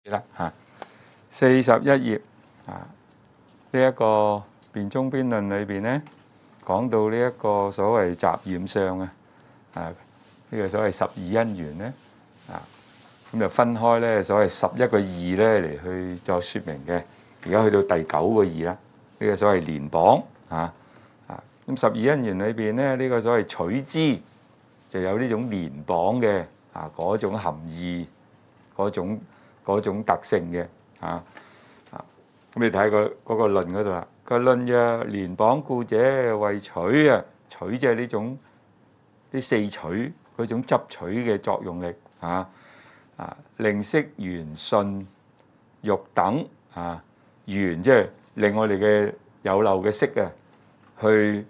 啦嚇，41頁啊，呢一個辯中邊論裏邊咧，講到呢一個所謂雜染相啊，呢個所謂12因緣咧咁就分開咧所謂11個義咧嚟去作説明嘅。而家去到第9個義啦，呢個所謂連綁咁12因緣裏邊咧，呢個所謂取支就有呢種連綁嘅嗰種含義，嗰種特性嘅咁你睇嗰個論嗰度啦。個論曰：連綁故者，為取取即係呢四取嗰種執取嘅作用力令色緣順欲等緣即係令我哋嘅有漏嘅色去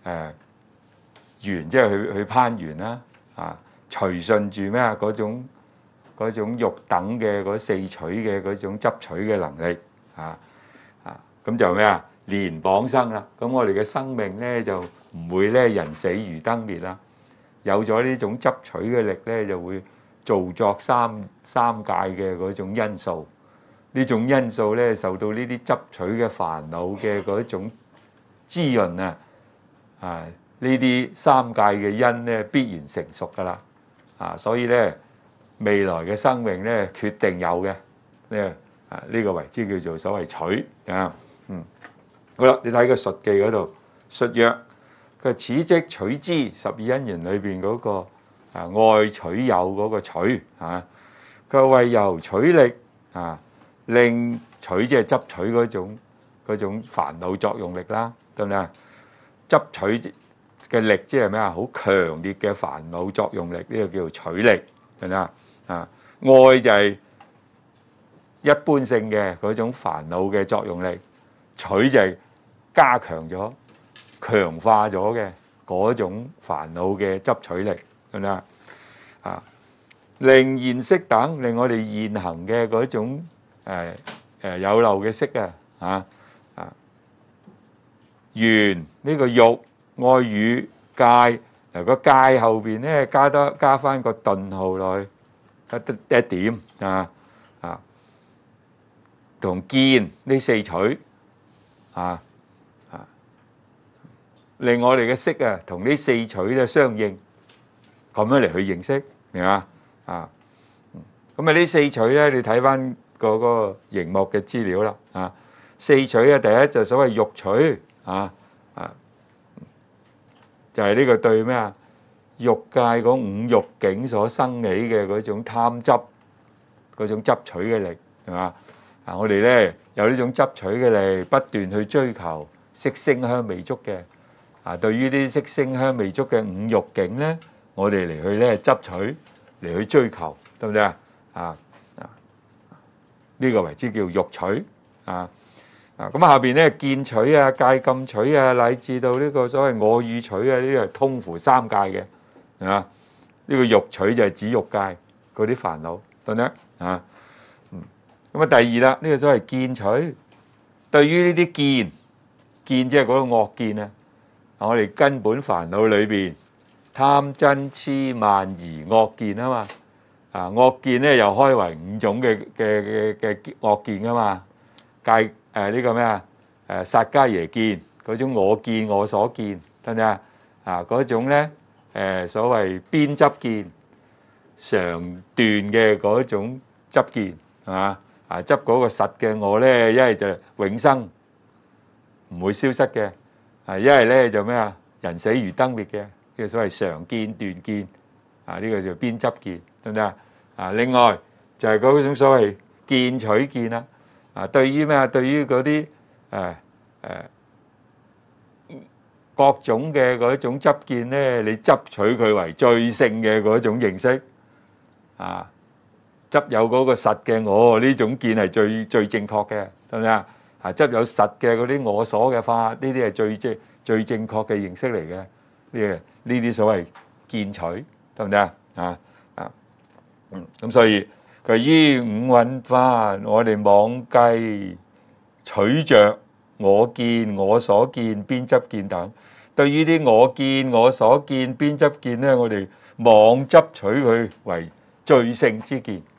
緣即係去攀緣啦隨順住咩嗰種欲等嘅嗰四取嘅嗰種執取嘅能力咁就咩連綁生啦。咁我哋嘅生命咧就唔會咧人死如燈滅啦。有咗呢種執取嘅力咧，就會造作三界嘅嗰種因素。呢種因素咧受到呢啲執取嘅煩惱嘅嗰種滋潤呢啲三界嘅因咧必然成熟噶啦所以咧未來嘅生命咧決定有嘅呢個為之叫做所謂取好啦，你睇個述記嗰度述曰：佢此即取支12因緣裏邊嗰個愛取有嗰個取佢為由取力令取即係執取嗰種煩惱作用力啦，對唔對啊？執取嘅力即係咩好強烈嘅煩惱作用力，呢個叫做取力，係咪愛就係一般性嘅嗰種煩惱嘅作用力，取就係加強咗、強化咗嘅嗰種煩惱嘅執取力，係咪令現色等，令我哋現行嘅嗰種有漏嘅色緣呢個欲愛語界個界後邊咧加翻個頓號落去一點同見呢四取令我哋嘅色同呢四取咧相應，咁樣嚟去認識，明嘛咁呢四取咧，你睇翻嗰個熒幕嘅資料啦四取第一就所謂欲取就係呢個對咩欲界嗰五欲境所生起嘅嗰種貪執嗰種執取嘅力，係嘛我哋咧有呢種執取嘅力，不斷去追求色聲香味觸嘅對於啲色聲香味觸嘅五欲境咧，我哋嚟去咧執取嚟去追求，對唔對呢個為之叫欲取咁下邊咧見取戒禁取乃至到呢個所謂我語取呢啲係通乎三界嘅，係嘛？呢個欲取就係指欲界嗰啲煩惱，對唔對咁第二啦，呢個所謂見取，對於呢啲見即係嗰個惡見我哋根本煩惱裏邊貪嗔癡慢疑惡見啊嘛惡見咧又開為五種嘅惡見啊嘛戒呢個咩薩迦耶見嗰種我見我所見，得唔得嗰種咧所謂邊執見常斷嘅嗰種執見係嘛執嗰個實嘅我咧，一係就永生唔會消失嘅一係咧就咩人死如燈滅嘅，呢個所謂常見斷見呢個就邊執見，得唔得另外就係嗰種所謂見取見啦對於咩對於嗰啲各種嘅嗰種執見咧，你執取佢為最勝嘅嗰種認識執有嗰個實嘅我呢種見係最正確嘅，係咪執有實嘅嗰啲我所嘅法，呢啲係最正確嘅認識嚟嘅。呢啲所謂見取，得唔得咁所以佢於五蘊法，我哋妄計取着我見我所見邊執見等，對於啲我見我所見邊執見咧，我哋妄執取佢為最勝之見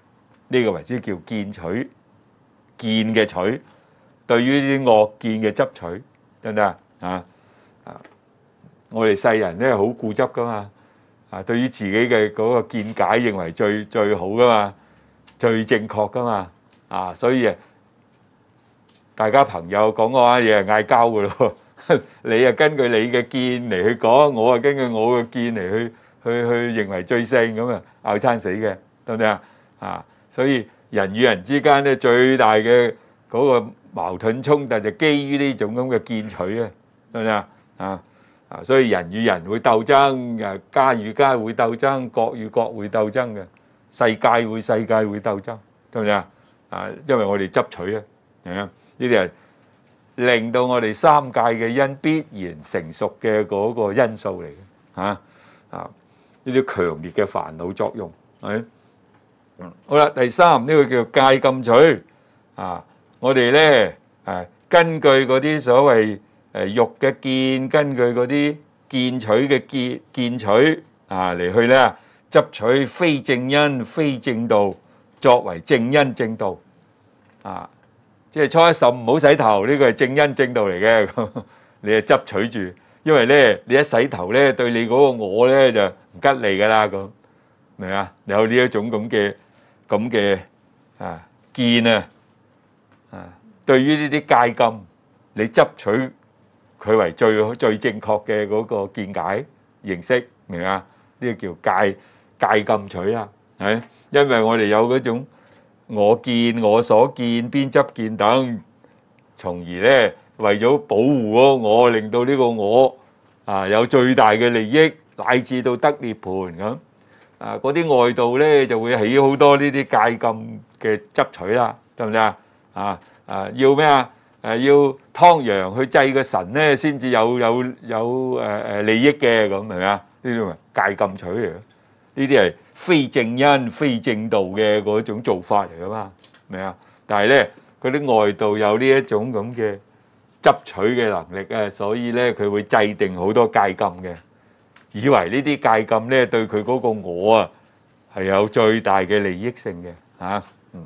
呢個為之叫見取，見嘅取，對於啲惡見嘅執取，得唔得啊？我哋世人咧好固執噶嘛，對於自己嘅嗰個見解認為最好噶嘛，最正確噶嘛，所以大家朋友講嗰啲嘢係嗌交噶咯，你啊根據你嘅見嚟去講，我啊根據我嘅見嚟去認為最勝咁啊，拗餐死嘅，得唔得啊？所以人與人之間咧最大嘅嗰個矛盾衝突就基於呢種咁嘅見取啊，得唔得啊？所以人與人會鬥爭，家與家會鬥爭，國與國會鬥爭嘅，世界會鬥爭，得唔得因為我哋執取啊，呢啲係令到我哋三界嘅因必然成熟嘅嗰個因素嚟嘅，呢啲強烈嘅煩惱作用，係好啦。第三呢個叫戒禁取，我哋咧根據嗰啲所謂欲嘅見，根據嗰啲見取嘅見取嚟去咧執取非正因非正道作為正因正道，即係初一十五唔好洗頭，呢個係正因正道嚟嘅，你係執取住，因為咧你一洗頭咧對你嗰個我咧就唔吉利噶啦，咁明啊？有呢一種咁嘅見對於呢啲戒禁，你執取佢為最正確嘅嗰個見解認識，明啊？呢個叫戒禁取啦，係因為我哋有嗰種我見我所見邊執見等，從而咧為咗保護嗰個我，令到呢個我有最大嘅利益，乃至到得涅槃咁。嗰啲外道咧就會起好多呢啲戒禁嘅執取啦，得唔得要咩要湯陽去祭個神咧，先至有利益嘅，咁係咪啊？呢啲咪戒禁取嚟嘅，呢啲係非正因非正道嘅嗰種做法嚟噶嘛，明啊？但係咧嗰啲外道有呢一種咁嘅執取嘅能力啊，所以咧佢會制定好多戒禁嘅，以為呢啲戒禁咧對佢嗰個我係有最大嘅利益性嘅。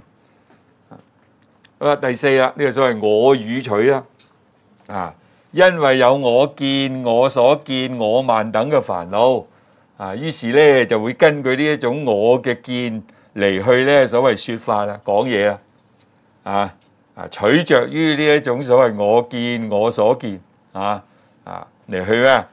第四啦，呢個所謂我與取啦，因為有我見我所見我慢等嘅煩惱，於是咧就會根據呢一種我嘅見嚟去咧所謂說法啦，講嘢啦，取着於呢一種所謂我見我所見嚟去咩？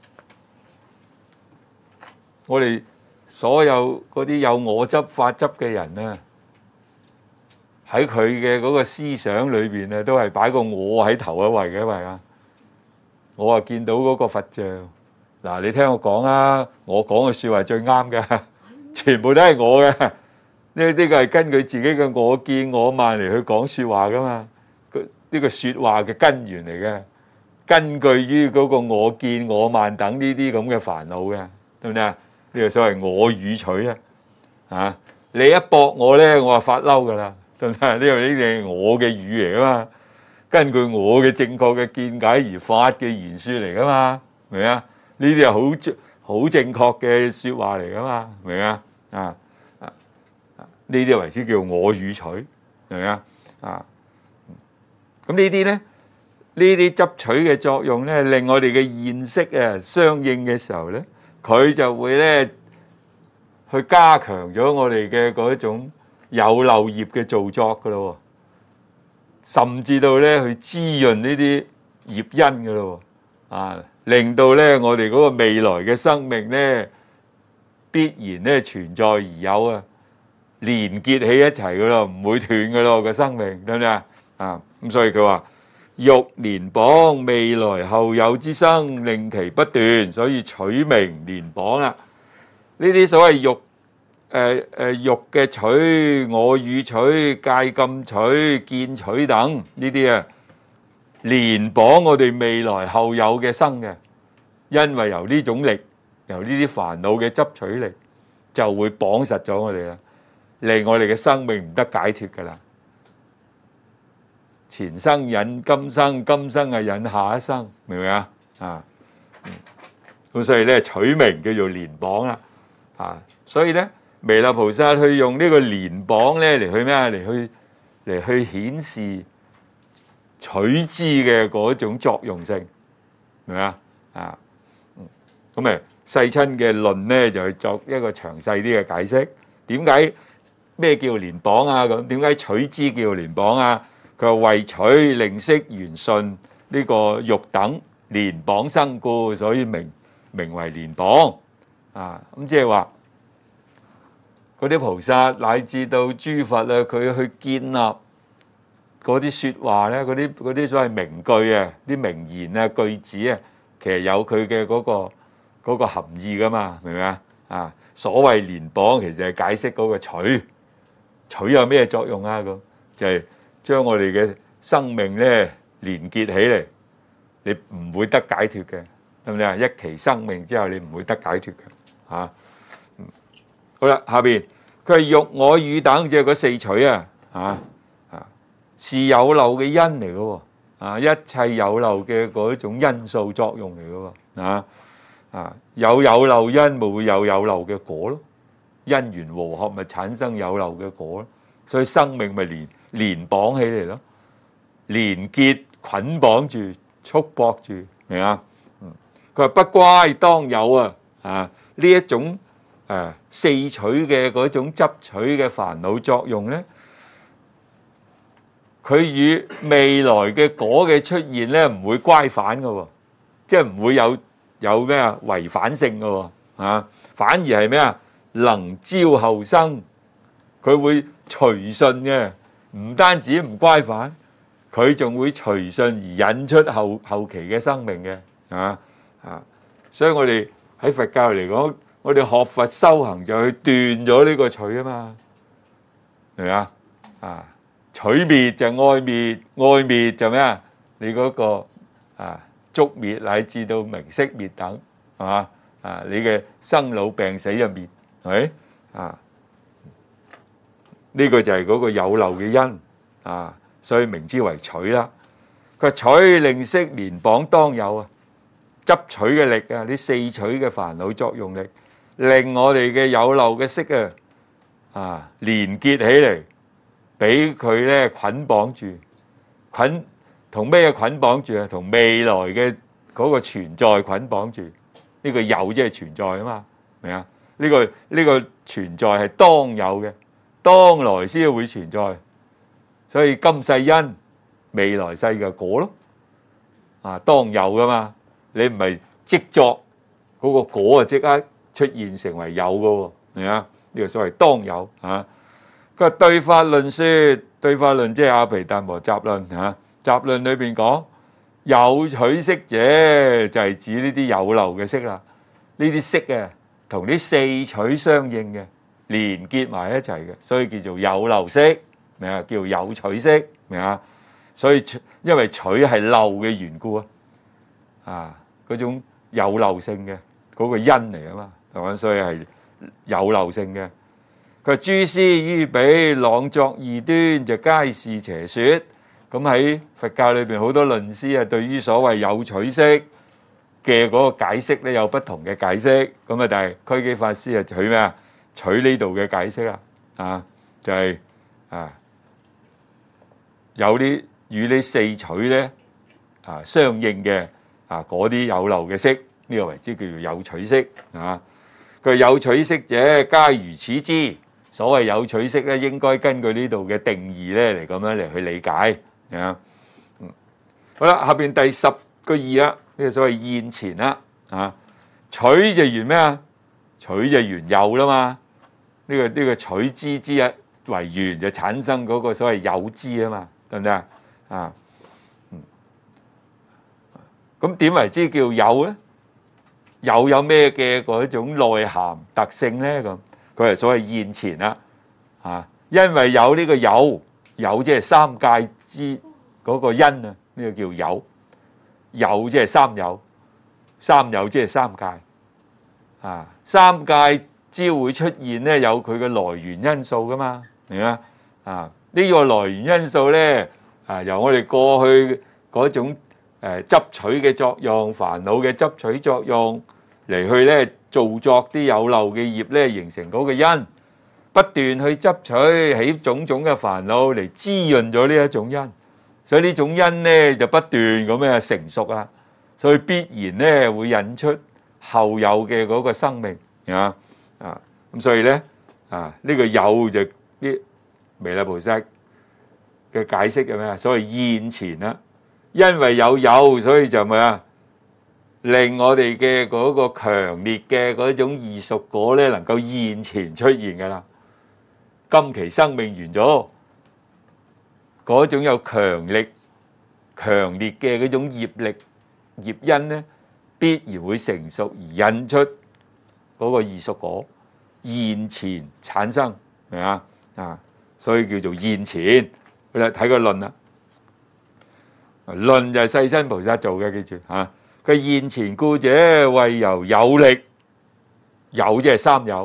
我哋所有嗰啲有我執法執嘅人咧，喺佢嘅嗰個思想裏邊咧，都係擺個我喺頭一位嘅，係啊！我見到嗰個佛像，嗱，你聽我講啊，我講嘅説話最啱嘅，全部都係我嘅。呢個係根據自己嘅我見我慢嚟去講説話噶嘛，呢個説話嘅根源嚟嘅，根據於嗰個我見我慢等呢啲咁嘅煩惱嘅，對唔對啊？呢個所謂我與取你一駁我咧，我就發嬲噶啦。呢個係我嘅語嚟噶嘛，根據我嘅正確嘅見解而發嘅言説嚟噶嘛，明唔明啊？呢啲係好正確嘅説話嚟噶嘛，明唔明啊？呢啲為之叫我與取，明唔明啊？咁呢啲咧，呢啲執取嘅作用咧，令我哋嘅現識相應嘅時候咧，佢就會咧去加強咗我哋嘅嗰一種有漏業嘅造作噶咯，甚至到咧去滋潤呢啲業因噶咯，令到咧我哋嗰個未來嘅生命咧必然咧存在而有連結起一齊噶咯，唔會斷噶咯個生命，得唔得咁所以佢話欲連綁未來後有之生，令其不斷，所以取名連綁啦。呢啲所謂欲嘅取、我與取、戒禁取、見取等呢啲連綁我哋未來後有嘅生嘅，因為由呢種力，由呢啲煩惱嘅執取力，就會綁實咗我哋啦，令我哋嘅生命唔得解脫噶啦。前生引今生，今生引下一生，明唔明啊？咁所以咧取名叫做連綁啦，所以咧彌勒菩薩去用呢個連綁咧嚟去咩啊？嚟去顯示取支嘅嗰種作用性，明唔明啊？啊，咁咪世親嘅論咧就去作一個詳細啲嘅解釋。點解咩叫連綁啊？咁點解取支叫連綁啊？佢話為取令色緣順呢個欲等連綁生故，所以名為連綁啊。咁即係話嗰啲菩薩乃至到諸佛啊，佢去建立嗰啲説話咧，嗰啲所謂名句啊、啲名言啊、句子啊，其實有佢嘅嗰個含義噶嘛，明唔明啊？啊，所謂連綁其實係解釋嗰個取有咩作用啊？咁就係將我哋嘅生命咧連結起嚟，你唔會得解脫嘅，係咪啊？一期生命之後，你唔會得解脫嘅嚇。好啦，下邊佢係欲我語等，即係嗰四取啊，是有漏嘅因嚟嘅喎，啊，一切有漏嘅嗰種因素作用嚟嘅喎，有漏因，咪會有漏嘅果咯，因緣和合咪產生有漏嘅果咯，所以生命咪連綁起嚟咯，連結捆綁住、束縛住，明啊？佢話不乖當有啊，呢一種四取嘅嗰種執取嘅煩惱作用咧。佢與未來嘅果嘅出現咧，唔會乖反嘅喎，即係唔會有咩啊違反性嘅喎，反而係咩啊能招後生，佢會隨順嘅，唔單止唔乖反，佢仲會隨順而引出後期嘅生命嘅，所以我哋喺佛教嚟講，我哋學佛修行就去斷咗呢個取啊嘛，明唔明啊？取滅就愛滅，愛滅就咩啊？你嗰個觸滅乃至到名色滅等，係嘛？你嘅生老病死就滅，係咪？呢個就係嗰個有漏嘅因，所以名之為取啦。佢話取令色連綁當有啊，執取嘅力啊，呢四取嘅煩惱作用力，令我哋嘅有漏嘅色連結起嚟。俾佢咧捆綁住，同咩捆綁住啊？同未來嘅嗰個存在捆綁住。呢個有即係存在啊嘛，明啊？呢個存在係當有嘅，當來先會存在。所以今世因，未來世嘅果咯，當有噶嘛。你唔係即作嗰個果啊，即刻出現成為有噶喎，明啊？呢個所謂當有啊。佢話對法論說，對法論即係阿毗達摩雜論嚇，雜論裏邊講有取色者就係指呢啲有漏嘅色啦，呢啲色啊同啲四取相應嘅，連結埋一齊嘅，所以叫做有漏色，明啊？叫有取色，明啊？所以因為取係漏嘅緣故嗰種有漏性嘅嗰個因嚟啊嘛，係嘛？所以係有漏性嘅。佢諸師於彼朗作異端，就皆是邪說。咁喺佛教裏邊好多論師啊，對於所謂有取色嘅嗰個解釋咧，有不同嘅解釋。咁但係區基法師啊取咩啊？取呢度嘅解釋就係有啲與呢四取咧相應嘅嗰啲有漏嘅色，呢個為之叫做有取色佢有取色者，皆如此知。所謂有取色咧，應該根據呢度嘅定義咧嚟咁樣嚟去理解好啦，下邊第10個義啦，呢個所謂現前啦取就緣咩啊？取就緣有啦嘛。呢個取支之一為緣，就產生嗰個所謂有支啊嘛，得唔得咁點為之叫有咧？有咩嘅嗰種內涵特性咧？咁佢係所謂現前啦因為有呢個有即係三界之嗰個因呢個叫有即係三有即係三界三界之會出現咧，有佢嘅來源因素噶嘛，明嘛呢個來源因素咧由我哋過去嗰種執取嘅作用、煩惱嘅執取作用嚟去咧造作啲有漏嘅業咧，形成嗰個因不斷去執取起種種嘅煩惱嚟滋潤咗呢一種因，所以呢種因咧就不斷咁樣成熟啦，所以必然咧會引出後有嘅嗰個生命啊咁所以咧呢個有就啲彌勒菩薩嘅解釋係咩啊？所謂現前啦，因為有，所以就咩啊？令我哋嘅嗰個強烈嘅嗰種異熟果咧，能夠現前出現㗎啦。今期生命完咗，嗰種有強烈嘅嗰種業力業因咧，必然會成熟而引出嗰個異熟果現前產生，係嘛所以叫做現前。好啦，睇個論啦，論就係世親菩薩做嘅，記住嚇。佢現前故者，為由有力，有即係三有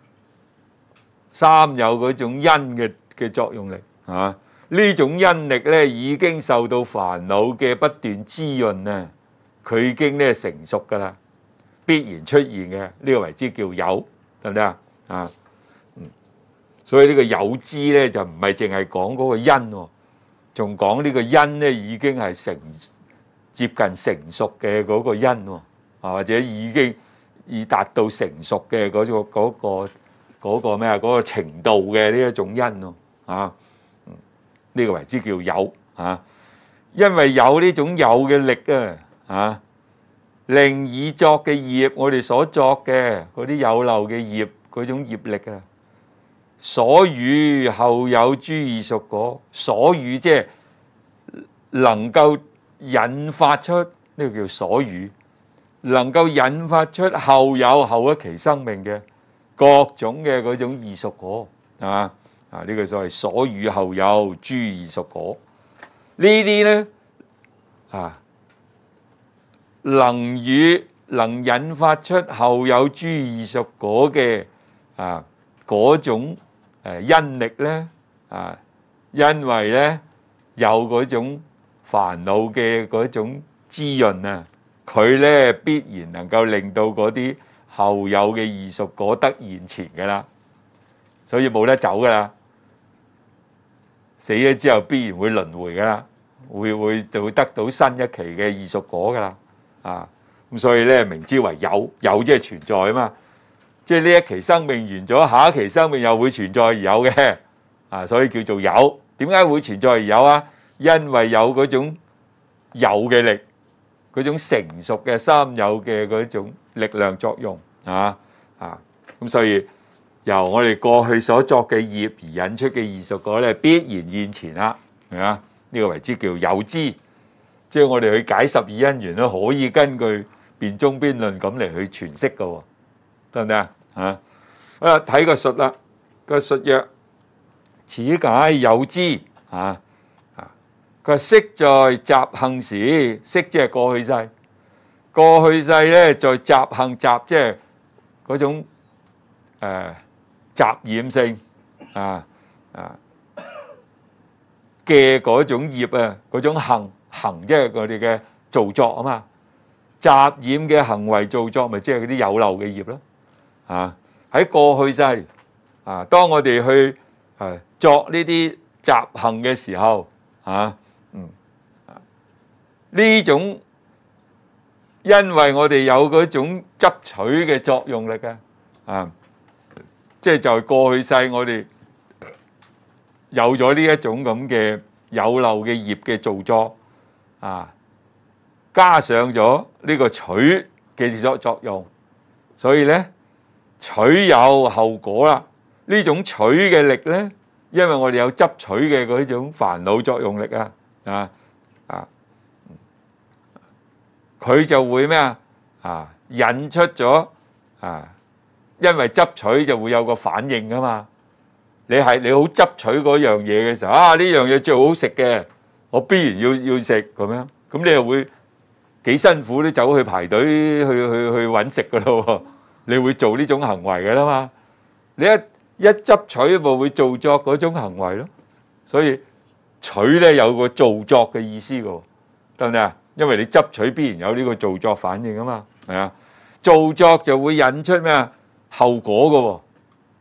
嗰種因嘅作用力啊。呢種因力咧已經受到煩惱嘅不斷滋潤啊，佢已經咧成熟噶啦，必然出現嘅呢個為之叫有，得唔得啊？所以呢個有之咧就唔係淨係講嗰個因，仲講呢個因咧已經係接近成熟嘅嗰個因，或者已達到成熟嘅嗰個咩啊？嗰個程度嘅呢一種因呢個為之叫有因為有呢種有嘅力令已作嘅業，我哋所作嘅嗰啲有漏嘅業嗰種業力所與後有諸異熟果，所與即係能夠引發出呢個叫所與，能夠引發出後一期生命嘅各種嘅嗰種異熟果呢個所謂所與後有諸異熟果，呢啲咧能引發出後有諸異熟果嘅嗰種因力咧因為咧有嗰種煩惱嘅嗰種滋潤佢咧必然能夠令到嗰啲後有嘅異熟果得現前㗎啦，所以冇得走㗎啦，死咗之後必然會輪迴㗎啦，會得到新一期嘅異熟果㗎啦咁所以咧名之為有即係存在啊嘛，即係呢一期生命完咗，下一期生命又會存在而有嘅所以叫做有。點解會存在而有啊？因為有嗰種有嘅力，嗰種成熟嘅三有嘅嗰種力量作用咁所以由我哋過去所作嘅業而引出嘅異熟果咧，必然現前啦，係嘛？呢個為之叫有之。即係我哋去解十二因緣咧，可以根據辯中邊論咁嚟去詮釋嘅，得唔得啊？睇個述啦，個述曰：此解有之佢話昔在習行時，昔即係過去世，過去世咧在習行習即係嗰種雜染性嘅嗰種業嗰種行即係我哋嘅造作啊嘛，雜染嘅行為造作咪即係嗰啲有漏嘅業咯喺過去世當我哋去作呢啲雜行嘅時候呢種因為我哋有嗰種執取嘅作用力即係就係過去世我哋有咗呢一種咁嘅有漏嘅業嘅造作加上咗呢個取嘅作用，所以咧取有後果啦。呢種取嘅力咧，因為我哋有執取嘅嗰種煩惱作用力佢就會咩引出咗因為執取就會有個反應噶嘛。你好執取嗰樣嘢嘅時候呢樣嘢最好食嘅，我必然要食咁樣，咁你又會幾辛苦都走去排隊去揾食噶咯，你會做呢種行為噶啦嘛。你一執取就會造作嗰種行為咯，所以取咧有個造作嘅意思噶，得唔得啊？因為你執取必然有呢個造作反應啊嘛，係啊，造作就會引出咩後果噶。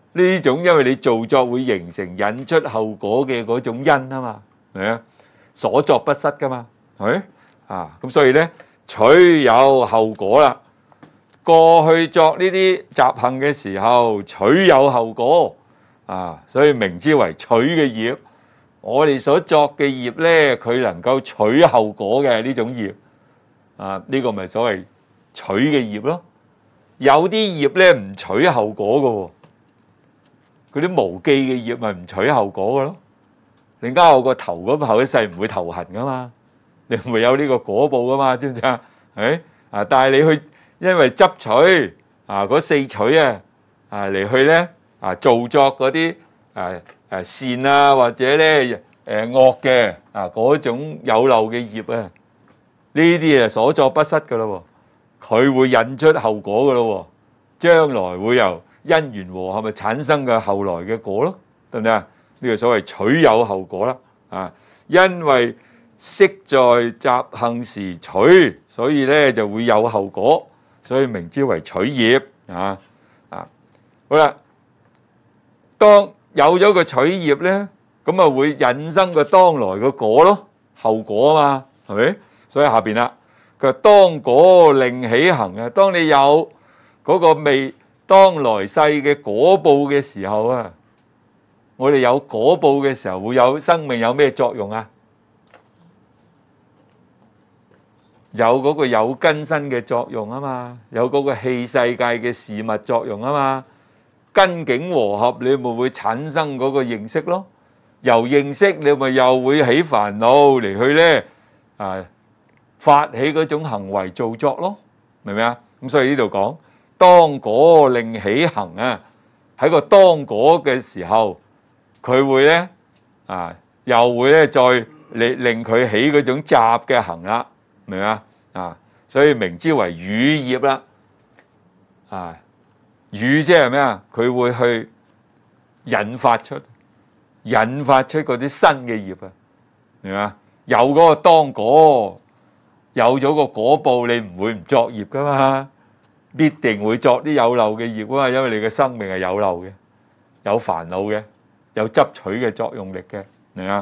呢種因為你造作會形成引出後果嘅嗰種因啊嘛，係咪啊？所作不失噶嘛，係咪啊？咁所以咧，取有後果啦。過去作呢啲習行嘅時候，取有後果啊，所以名之為取嘅業。我哋所作嘅業咧，佢能夠取後果嘅呢種業啊，呢個咪所謂取嘅業咯。有啲業咧唔取後果嘅喎，嗰啲無記嘅業咪唔取後果嘅咯。你啱我個頭咁後一世唔會頭痕噶嘛，你唔會有呢個果報噶嘛，知唔知啊？係啊，但係你去因為執取啊嗰四取啊嚟去咧造作嗰啲善啊或者咧惡嘅嗰種有漏嘅業啊，呢啲所作不失噶咯喎，佢會引出後果噶咯喎，將來會由因緣和合咪產生嘅後來嘅果咯，得唔得啊？呢個所謂取有後果啦，啊，因為昔在習行時取，所以咧就會有後果，所以名之為取業啊。好啦，當有咗個取業咧，咁啊會引生個當來個果咯，後果啊嘛，係咪？所以下邊啦，佢話當果令起行啊，當你有嗰個未當來世嘅果報嘅時候啊。我哋有果報嘅時候，會有生命有咩作用啊？有嗰個有根身嘅作用啊嘛，有嗰個器世界嘅事物作用啊嘛。根境和合，你咪會產生嗰個認識咯。由認識你咪又會起煩惱嚟去咧發起嗰種行為造作咯，明唔明啊？咁所以呢度講當果令起行啊，喺個當果嘅時候。佢會咧又會咧再令佢起嗰種雜嘅行啦，明唔明啊？所以名之為與業啦。與即係咩啊？佢會去引發出嗰啲新嘅業啊，明唔明啊？有嗰個當果，有咗個果報，你唔會唔作業噶嘛，必定會作啲有漏嘅業啊嘛，因為你嘅生命係有漏嘅，有煩惱嘅。有執取嘅作用力嘅，明啊？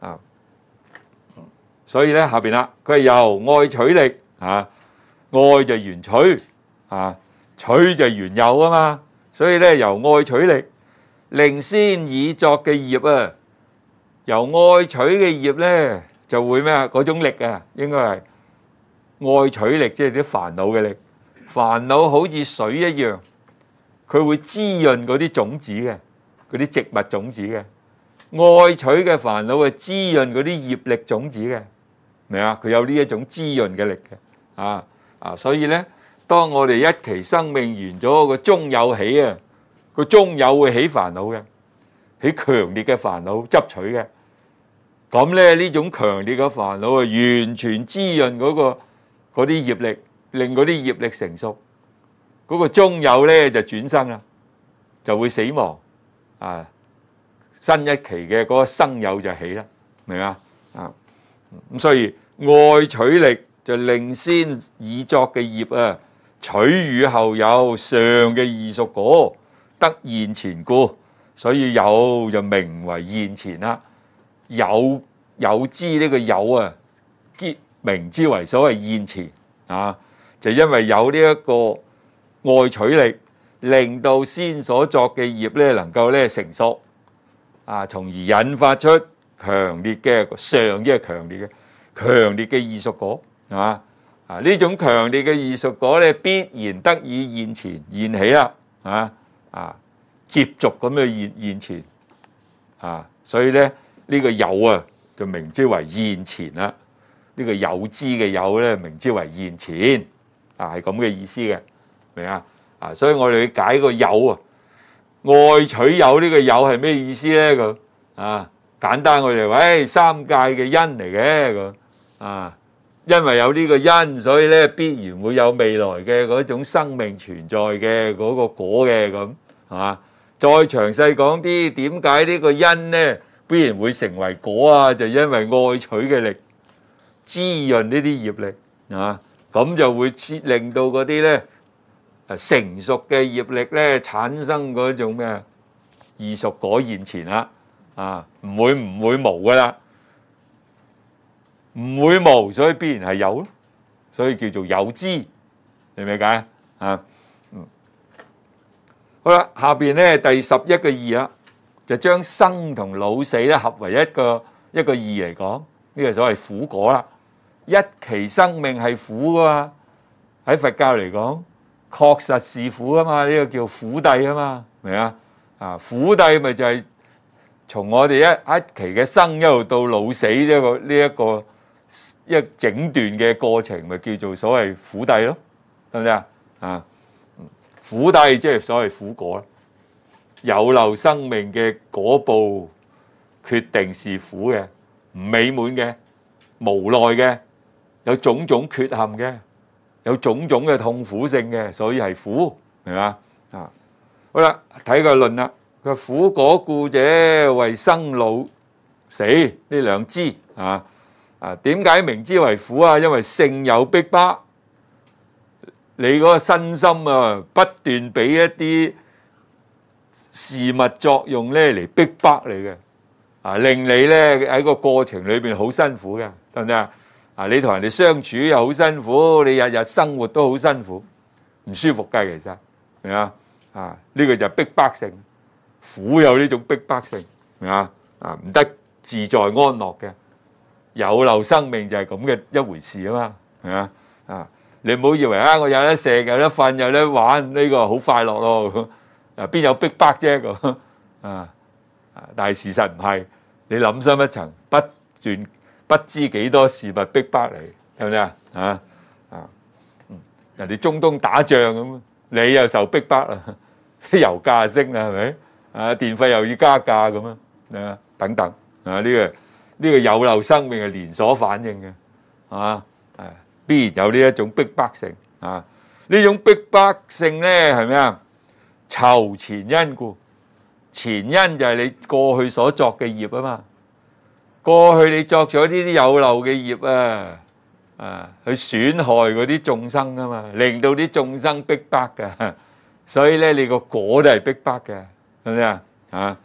所以咧下邊啦，佢係由愛取力愛就緣取取就緣有啊嘛。所以咧由愛取力，令先已作嘅業啊，由愛取嘅業咧就會咩啊？嗰種力啊，應該係愛取力，即係啲煩惱嘅力。煩惱好似水一樣，佢會滋潤嗰啲種子嘅。嗰啲植物種子嘅愛取嘅煩惱係滋潤嗰啲業力種子嘅，明啊？佢有呢一種滋潤嘅力嘅，所以咧，當我哋一期生命完咗，個中有起啊，個中有會起煩惱嘅，起強烈嘅煩惱執取嘅，咁咧呢種強烈嘅煩惱啊，完全滋潤嗰啲業力，令嗰啲業力成熟，嗰個中有咧就轉生啦，就會死亡。新一期嘅嗰個生有就起啦，明嘛？咁所以愛取力就令先已作嘅業啊，取與後有上嘅異熟果得現前故，所以有就名為現前啦。有知呢個有啊，名之為所謂現前就因為有呢一個愛取力。令到先所作嘅業咧，能夠咧成熟，從而引發出強烈嘅上，即係強烈嘅異熟果，係嘛？呢種強烈嘅異熟果咧，必然得以現前現起啦，接續咁嘅現前，所以咧呢個有啊，就名之為現前啦。呢個有知嘅有咧，名之為現前，係咁嘅意思嘅，明啊？所以我哋去解個有愛取有呢個有係咩意思咧？咁簡單我哋話，三界嘅因嚟嘅咁因為有呢個因，所以咧必然會有未來嘅嗰種生命存在嘅嗰個果嘅咁，係嘛？再詳細講啲，點解呢個因咧必然會成為果啊？就因為愛取嘅力滋潤呢啲業力咁就會令到嗰啲咧成熟嘅業力咧產生嗰種咩異熟果現前啦，唔會無噶啦，唔會無，所以必然係有咯，所以叫做有之，明唔明解啊？好啦，下邊咧第11個義啦，就將生同老死咧合為一個義嚟講，呢個所謂苦果啦。一期生命係苦噶嘛，喺佛教嚟講，確實是苦啊嘛，呢個叫苦諦啊嘛，明啊？苦諦咪就係從我哋一期嘅生一路到老死一整段嘅過程，咪叫做所謂苦諦咯，得唔得啊？苦諦即係所謂苦果啦。有漏生命嘅果報決定是苦嘅，唔美滿嘅，無奈嘅，有種種缺陷嘅，有種種嘅痛苦性嘅，所以係苦，明嘛？好啦，睇個論啦。佢苦果故者，為生老死呢兩支點解明知為苦啊？因為性有逼迫，你嗰個身心不斷俾一啲事物作用咧嚟逼迫你嘅，令你咧喺個過程裏邊好辛苦嘅，得唔得啊？你同人哋相處又好辛苦，你日日生活都好辛苦，唔舒服㗎，其實明嘛？呢個就係逼迫性，苦有呢種逼迫性，明嘛？唔得自在安樂嘅，有漏生命就係咁嘅一回事啊嘛，係嘛？你唔好以為我有得食有得瞓有得玩呢個好快樂咯。邊有逼迫啫咁但係事實唔係，你諗深一層，不知幾多事物逼迫你，係咪啊？人哋中東打仗咁，你又受逼迫啦，油價升啦，係咪？電費又要加價咁啊，等等呢個有漏生命係連鎖反應嘅，必然有呢一種逼迫性呢種逼迫性咧係咩啊？酬前因故，前因就係你過去所作嘅業啊嘛。過去你作咗呢啲有漏嘅業去損害嗰啲眾生啊嘛，令到啲眾生逼迫嘅，所以咧你個果都係逼迫嘅，係咪啊？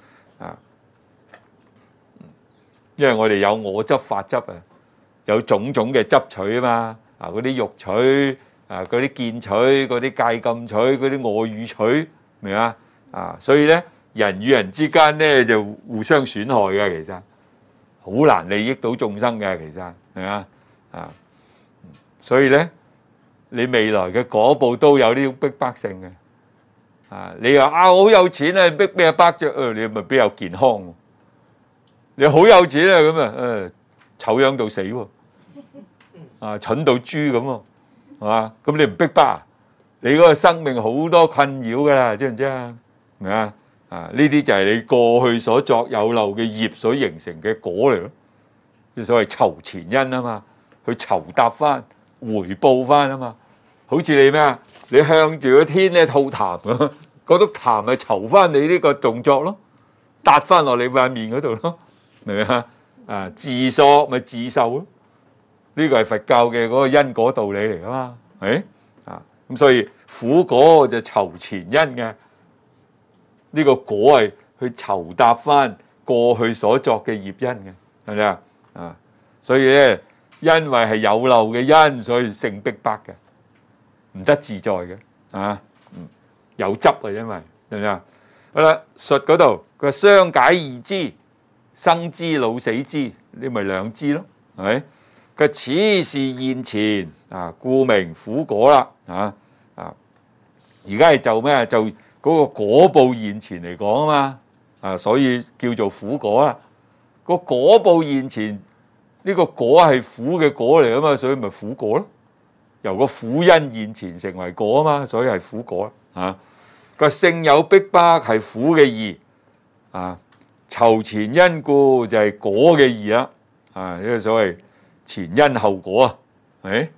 因為我哋有我執、法執有種種嘅執取啊嘛，嗰啲欲取嗰啲見取，嗰啲戒禁取，嗰啲我語取。明啊？所以咧，人與人之間咧就互相損害嘅，其實好難利益到眾生嘅，其實係嘛？所以咧，你未來嘅果報都有呢種逼迫性嘅。你話好有錢啊，逼咩迫啫？你咪比較健康。你好有錢啊，咁醜樣到死喎，蠢到豬咁喎，係嘛？咁你唔逼迫你嗰個生命好多困擾噶啦，知唔知啊？明啊？呢啲就係你過去所作有漏嘅業所形成嘅果嚟咯，即所謂酬前因啊嘛，去酬答翻、回報翻啊嘛。好似你咩啊？你向住個天咧吐痰咁，嗰篤痰咪酬翻你呢個動作咯，搭翻落你塊面嗰度咯，明唔明啊？自索咪自受咯，呢個係佛教嘅嗰個因果道理嚟噶嘛，係？咁所以苦果就酬前因嘅，呢個果係去酬答翻過去所作嘅業因嘅，係咪啊？所以咧，因為係有漏嘅因，所以性逼迫嘅，唔得自在嘅，有執因為係咪啊？好啦，述嗰度佢話相解二支，生之老死之，呢咪兩支咯，係咪？佢此是現前故名苦果啦。而家係就咩？就嗰個果報現前嚟講啊嘛，所以叫做苦果啦。個果報現前，呢個果係苦嘅果嚟啊嘛，所以咪苦果咯。由個苦因現前成為果啊嘛，所以係苦果啦。個性有逼迫係苦嘅義酬前因故就係果嘅義啦。呢個所謂前因後果啊，係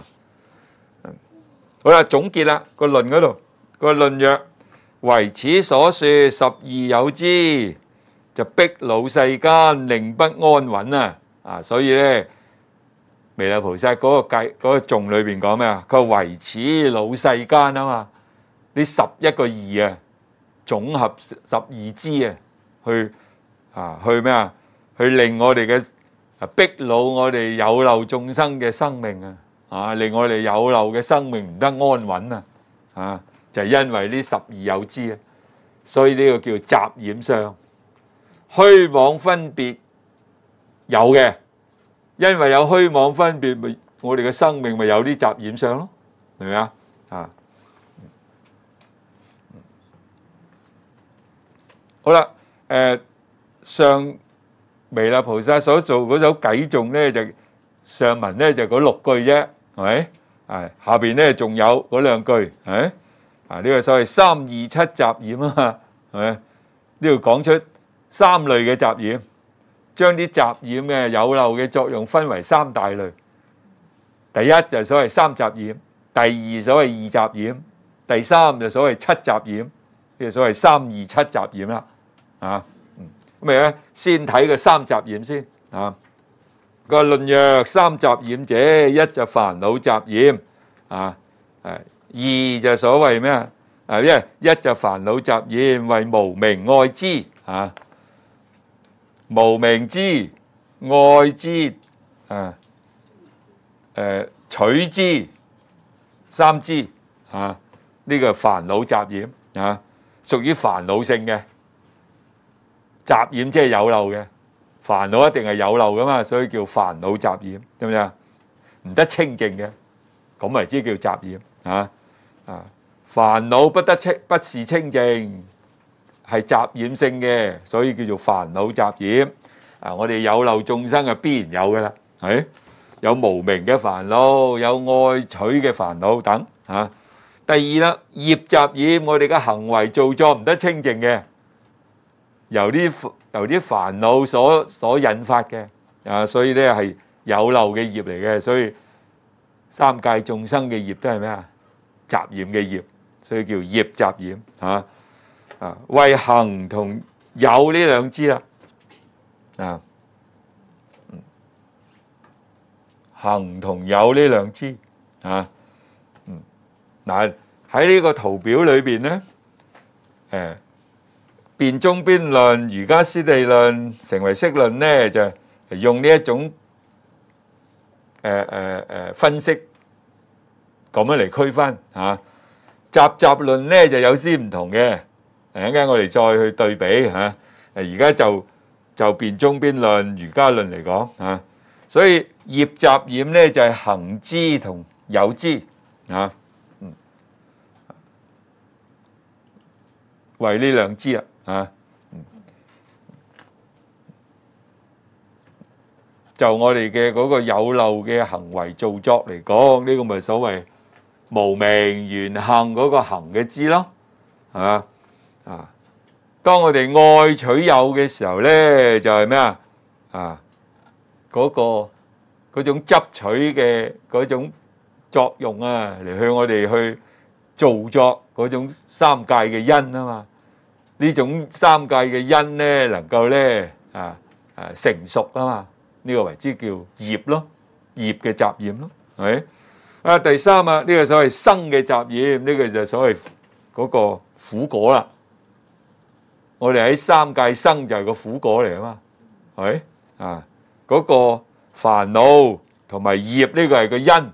好啦，總結啦，個論嗰度個論曰：為此所說十二有之，就逼惱世間，令不安穩所以咧，彌勒菩薩嗰個頌裏邊講咩啊？佢話為此惱世間啊嘛，呢11個義總合12支去咩啊？去令我哋嘅逼老我哋有漏眾生嘅生命令我哋有漏嘅生命唔得安穩就係因為呢12有支所以呢個叫雜染相，虛妄分別有嘅，因為有虛妄分別，咪我哋嘅生命咪有啲雜染相咯，明唔明啊？好啦，上彌勒菩薩所做嗰首偈頌咧，就上文咧就嗰6句啫，係咪？下邊咧仲有嗰2句，係咪？呢個所謂3、2、7雜染嘛，係咪？呢度講出3類嘅雜染，將啲雜染嘅有漏嘅作用分為3大類。第一就係所謂3雜染，第二所謂2雜染，第3就所謂7雜染，呢個所謂3、2、7雜染啦。咁咪咧先睇個3雜染先佢話論曰3雜染者，一就煩惱雜染二就所謂咩因為一就煩惱雜染為無明愛支無明支愛支取支3支呢個煩惱雜染屬於煩惱性嘅雜染，即係有漏嘅煩惱，一定係有漏噶嘛，所以叫煩惱雜染，知唔知啊？唔得清淨嘅，咁為之叫雜染煩惱不是清淨，係雜染性嘅，所以叫做煩惱雜染我哋有漏眾生必然有噶啦，係有無明嘅煩惱，有愛取嘅煩惱等第二啦，業雜染，我哋嘅行為造作唔得清淨嘅，由啲煩惱所引發嘅所以咧係有漏嘅業嚟嘅，所以三界眾生嘅業都係咩雜染嘅業，所以叫業雜染為行同有呢2支啦行同有呢2支嗱喺呢個圖表裏邊咧辯中邊論、瑜伽師地論、成唯識論咧，就用呢一種分析咁樣嚟區分集論咧就有啲唔同嘅，一陣間我哋再去對比而家就辯中邊論、瑜伽論嚟講所以業雜染咧就係行支同有支為呢2支就我哋嘅嗰個有漏嘅行為造作嚟講，呢個咪所謂無明緣行嗰個行嘅支咯，係嘛當我哋愛取有嘅時候咧，就係咩嗰種執取嘅嗰種作用嚟向我哋去造作嗰種三界嘅因嘛，呢種三界嘅因咧能夠咧成熟嘛，呢個為之叫業咯，業嘅雜染咯，係咪？第3呢個所謂生嘅雜染，呢個就所謂嗰個苦果啦。我哋喺三界生就係個苦果嚟嘛，係咪？嗰個煩惱同埋業呢個係個因，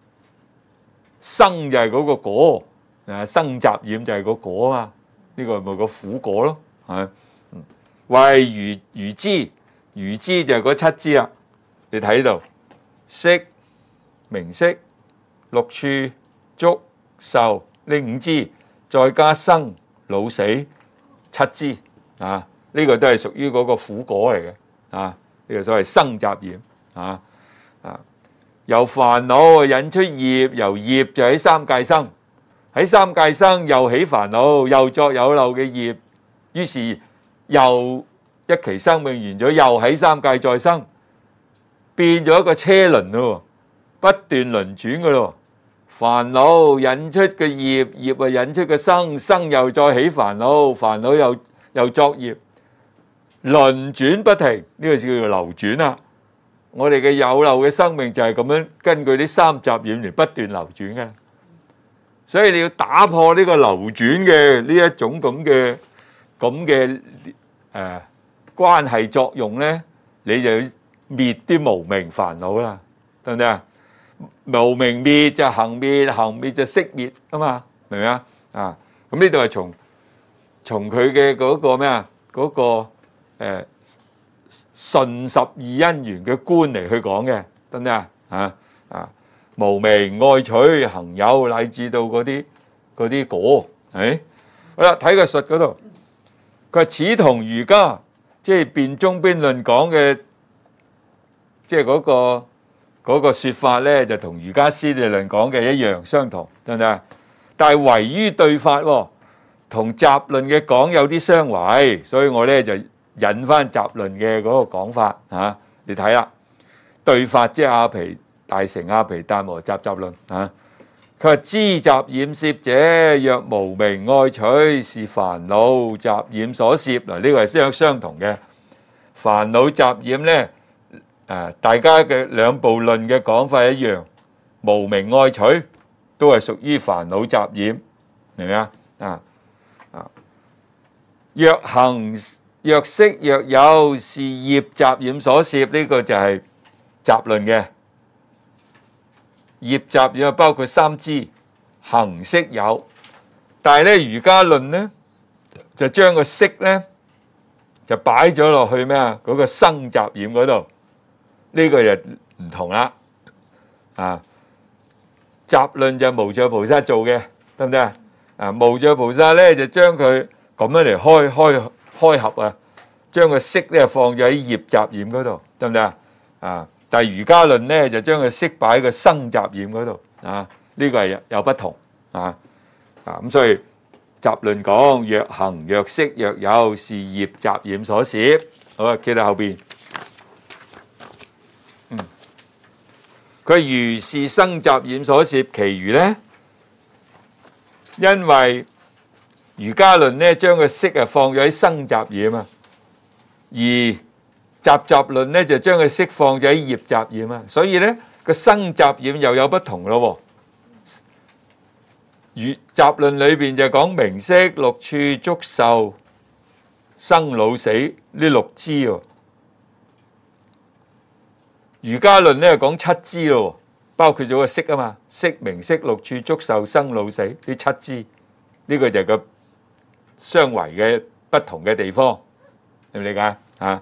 生就係嗰個果，生雜染就係個果嘛，呢個咪個苦果咯，係為餘支，餘支就係嗰7支啦。你睇到色、名色、六處、觸、受呢5支，再加生、老死7支呢個都係屬於嗰個苦果嚟嘅呢個所謂生雜染由煩惱引出業，由業就喺三界生，喺三界生又起煩惱，又作有漏嘅業，於是又一期生命完咗，又喺三界再生，變咗一個車輪咯，不斷輪轉噶咯。煩惱引出嘅業，業引出嘅生，生又再起煩惱，煩惱又作業，輪轉不停，呢個叫做流轉啦。我哋嘅有漏嘅生命就係咁樣根據啲三雜染嚟不斷流轉嘅，所以你要打破呢個流轉嘅呢一種咁嘅咁嘅關係作用咧，你就要滅啲無明煩惱啦，得唔得啊？無明滅就行滅，行滅就識滅啊嘛，明唔明啊？啊，咁呢度係從佢嘅嗰個咩啊？嗰個順十二因緣嘅觀嚟去講嘅，得唔得啊？無明愛取行有，乃至到嗰啲果，係好啦。睇個述嗰度，佢話此同瑜伽，即係辯中邊論講嘅，即係嗰個說法咧，就同瑜伽師地論講嘅一樣相同，得唔得？但係唯於對法喎，同集論嘅講有啲相違，所以我咧就引翻集論嘅嗰個講法嚇，你睇啦。對法即係阿毗大乘阿毗達摩集論嚇。佢話知集染攝者，若無明愛取，是煩惱集染所攝。嗱，呢個係相同嘅。煩惱集染咧，大家嘅兩部論嘅講法一樣，無明愛取都係屬於煩惱集染，明唔明啊？若行若識若有，是業集染所攝。呢個就係集論嘅業集染，包括三支行識有。但係咧瑜伽論咧就將個識咧就擺咗落去咩啊？嗰個生集染嗰度，呢個就唔同啦。集論就無著菩薩做嘅，得唔得啊？無著菩薩咧就將佢咁樣嚟開合啊，將個識咧放咗喺業集染嗰度，得唔得啊？但係瑜伽論咧就將個識擺喺個生集染嗰度啊，呢個係有不同咁所以集論講若行若識若有，是業集染所攝。好啊，記到後邊。佢如是生集染所攝，其餘咧，因為瑜伽論咧將個識放咗喺生集染啊，而集論咧就將個識放咗喺業集染啊，所以咧個生集染又有不同咯。集論裏邊就講名色、六處、觸受、生老死呢六支喎。瑜伽論咧講七支咯，包括咗個識啊嘛，識、名色、六處、觸受、生老死呢七支，呢個就係個相違嘅不同嘅地方，你理解啊？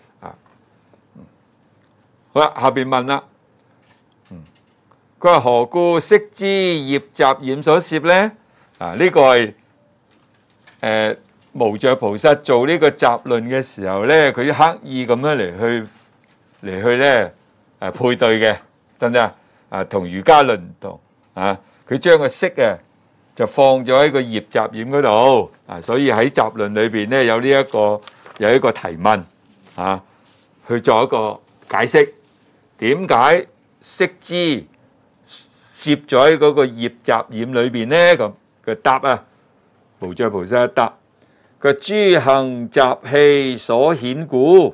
好啦，下邊問啦，佢話何故識知業集染所攝咧？呢個係無著菩薩做呢個集論嘅時候咧，佢刻意咁樣嚟去咧配對嘅，得唔得啊？同瑜伽論唔同佢將個識就放咗喺個業集染嗰度所以喺集論裏邊咧有一個提問去做一個解釋，點解識知攝咗喺嗰個業集染裏邊咧？咁佢答無著菩薩答，佢諸行習氣所顯故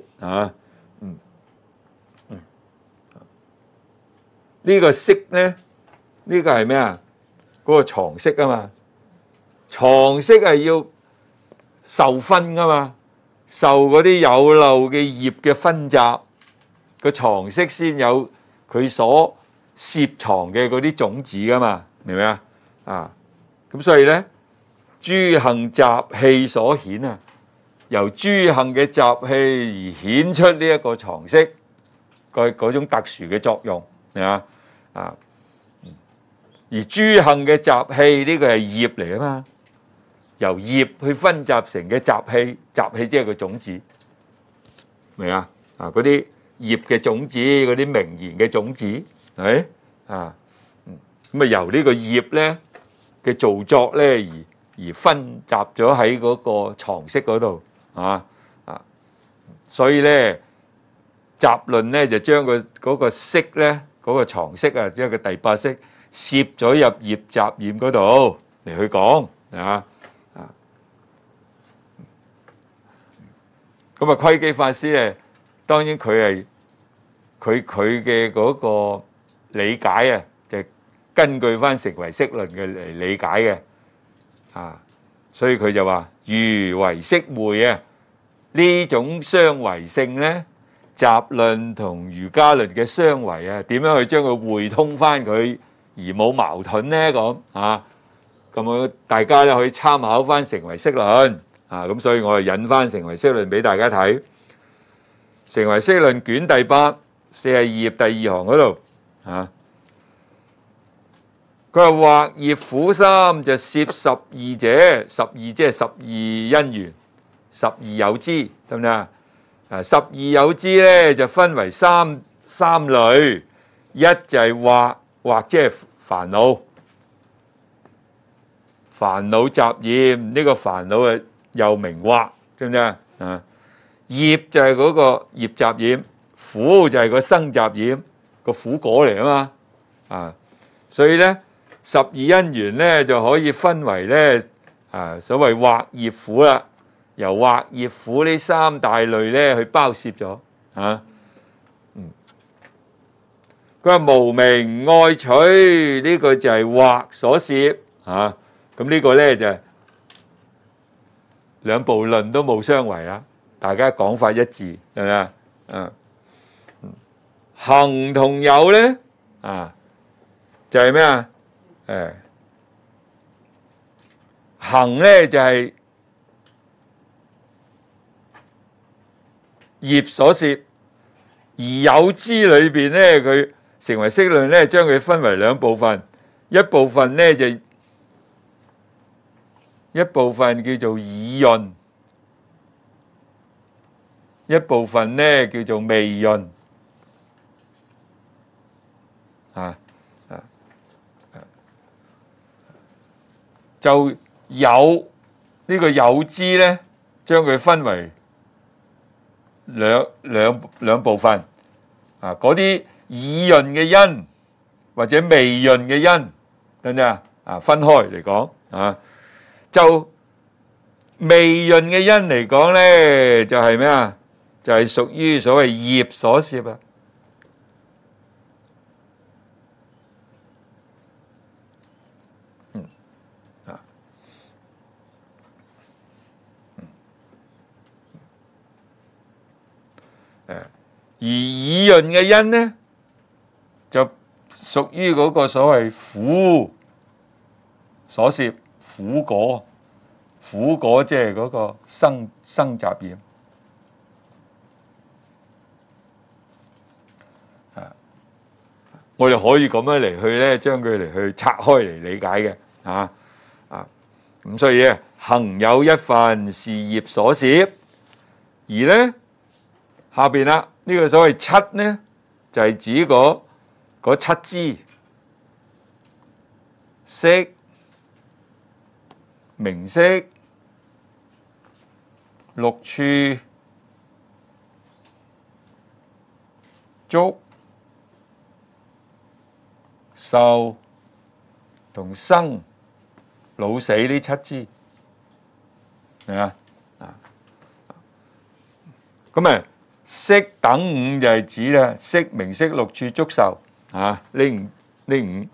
呢個識咧，呢個係咩啊？嗰個藏識啊嘛，藏識係要受分噶嘛，受嗰啲有漏嘅業嘅分集，個藏識先有佢所攝藏嘅嗰啲種子噶嘛，明唔明啊？咁所以咧，諸行習氣所顯啊，由諸行嘅習氣而顯出呢一個藏識嗰種特殊嘅作用，明唔明啊？而諸行嘅習氣呢個係業嚟啊嘛，由業去分集成嘅習氣，習氣即係個種子，明啊？嗰啲業嘅種子，嗰啲名言嘅種子，係咁由呢個業咧嘅造作咧而分集咗喺嗰個藏識嗰度所以咧集論咧就將嗰個識咧嗰個藏識即係個第八識攝咗入業集染嗰度嚟去講咁窺基法師咧，當然佢嘅嗰個理解就根據翻成唯識論嘅嚟理解嘅所以佢就話餘為色會啊。呢種相違性咧，集論同瑜伽論嘅相違啊，點樣去將佢匯通翻佢而冇矛盾咧？咁咁大家咧可以參考翻成唯識論咁所以我就引翻成唯識論俾大家睇。成唯識論卷第8 42頁第2行嗰度佢話或業苦三就攝12者，12即係12因緣，12有支，得唔得啊？12有支咧就分為三類，一就係惑即係煩惱，煩惱雜染，呢個煩惱又名惑，知唔知啊？業就係嗰個業雜染，苦就係個生雜染，個苦果嚟啊嘛，所以咧12因緣咧就可以分為咧所謂惑業苦啦，由惑業苦呢三大類咧去包攝咗佢話無明愛取呢個就係惑所攝咁呢個咧就係兩部論都冇相違啦，大家講法一致，係咪啊？行同有咧就係咩啊？行咧就係業所攝，而有支裏邊咧，佢成唯識論咧將佢分為兩部分，一部分咧就一部分叫做已潤，一部分咧叫做未潤就有呢個有支咧，將佢分為兩部分嗰啲已潤嘅因或者未潤嘅因，得唔得啊？分開嚟講就未潤嘅因嚟講咧，就係咩啊？就係屬於所謂業所攝啊。而已潤嘅因咧，就屬於嗰個所謂苦所攝，苦果，苦果即係嗰個生雜染我哋可以咁樣嚟去咧，將佢嚟去拆開嚟理解嘅咁所以咧，行有一份是業所攝，而咧下邊啦。呢個所謂七呢，就係指嗰七支色、名色、六處、觸、受同生、老死呢七支，係啊？咁色等五就係指咧色、名色、六處、觸、受呢五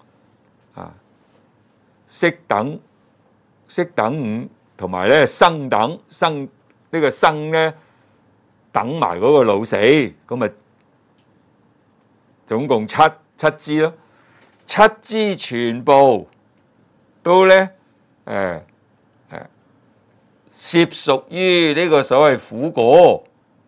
色等五同埋咧生等生呢個生咧等埋嗰個老死，咁總共七支咯，七支全部都咧攝屬於呢個所謂苦果。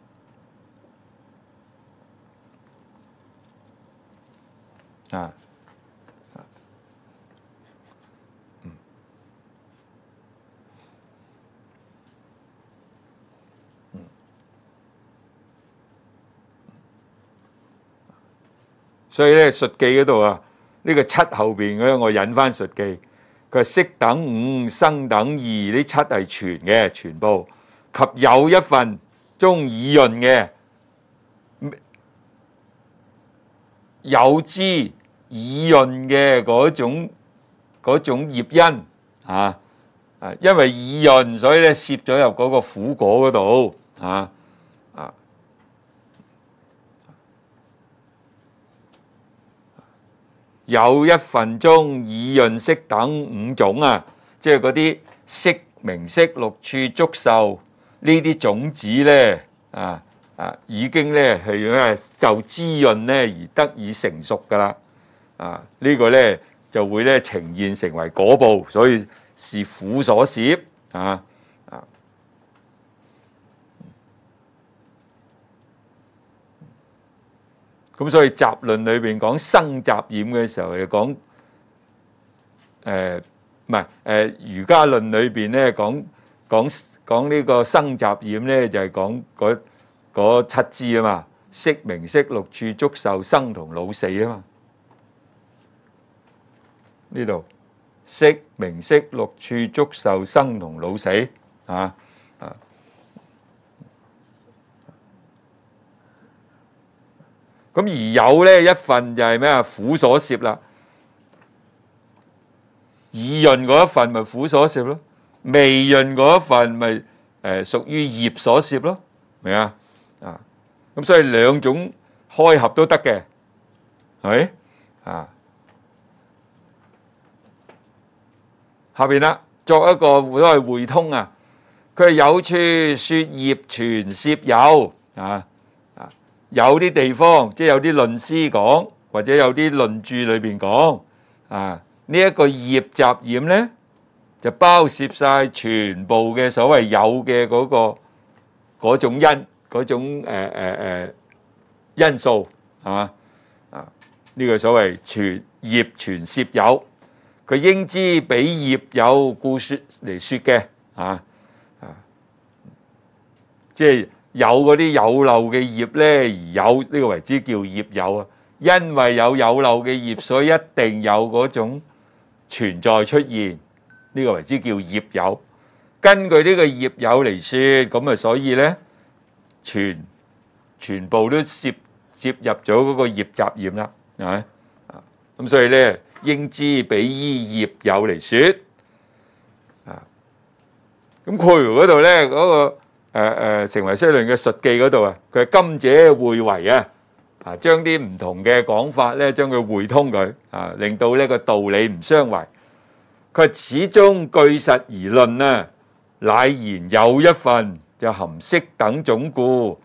所以咧，述記嗰度呢個七後邊嗰我引翻述記，佢話色等五、生等二呢七係全嘅，全部及有一份中已潤嘅有支已潤嘅嗰種業因因為已潤，所以咧攝咗入嗰個苦果嗰度有一份中已潤色等五種即係嗰啲色名色六處觸受呢啲種子咧已經咧係咩就滋潤咧而得以成熟噶啦，呢個咧就會咧呈現成為果報，所以是苦所攝咁所以集論裏邊講生集染嘅時候，就講唔係瑜伽論裏邊咧講呢個生集染咧，就係講嗰七支啊嘛，色名色六處觸受生同老死啊嘛。呢度色名色六處觸受生同老死咁而有咧一份就係咩啊？苦所攝啦，耳潤嗰一份咪苦所攝咯，味潤嗰一份咪屬於業所攝咯，明啊？咁所以兩種開合都得嘅，係咪下邊啦，作一個所謂會通啊，佢係有處說業全攝有有啲地方即係有啲論師講，或者有啲論著裏邊講呢一個業集染咧，就包攝晒全部嘅所謂有嘅嗰種因嗰種因素係嘛呢個所謂業全攝有，佢應知彼業有故說嚟說嘅即係有嗰啲有漏嘅業咧，而有呢個為之叫業有啊。因為有漏嘅業，所以一定有嗰種存在出現，呢個為之叫業有。根據呢個業有嚟說，咁啊，所以咧全部都攝入咗嗰個業集染啦，係咪？咁所以咧，應知彼依業有嚟說咁括弧嗰度咧，嗰個成唯識論嘅述記嗰度佢係今者會為將啲唔同嘅講法咧，將佢匯通佢令到呢個道理唔相違。佢始終據實而論乃言有一份就含色等種故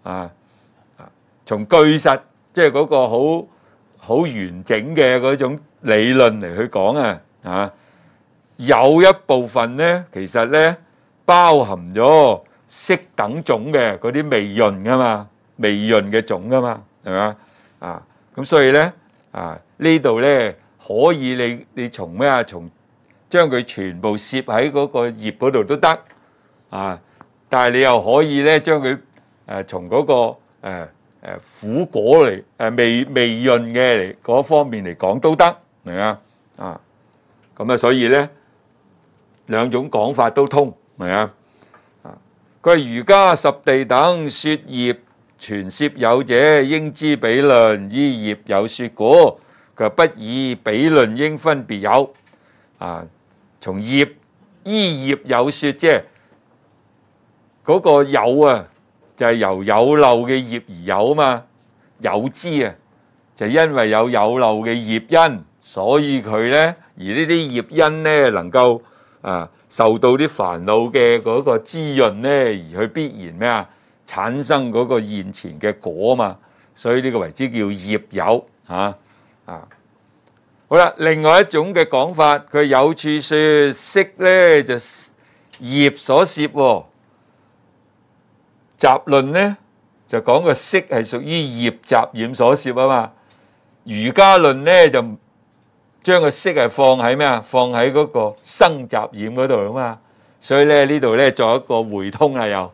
從據實即係嗰個好完整嘅嗰種理論嚟去講有一部分咧，其實咧包含咗色等種嘅嗰啲微潤噶嘛，微潤嘅種噶嘛，係嘛咁所以咧呢度咧可以你從咩從將佢全部攝喺嗰個業嗰度都得但係你又可以咧將佢從嗰個苦果嚟微潤嘅嚟嗰方面嚟講都得，明啊咁所以咧兩種講法都通，明啊佢係瑜伽十地等說業全攝有者，應知彼論依業有說故。佢不以彼論應分別有從業依業有說，即係嗰個有就係由有漏嘅業而有啊嘛，有知就因為有漏嘅業因，所以佢咧而呢啲業因咧能夠受到啲煩惱嘅嗰個滋潤咧，而去必然咩產生嗰個現前嘅果嘛，所以呢個為之叫業有好啦，另外一種嘅講法，佢有處說色咧就業所攝集論咧就講個色係屬於業集染所攝啊嘛，瑜伽論咧就將個色係放喺咩放喺嗰個生集染嗰度啊嘛，所以咧呢度咧作一個匯通又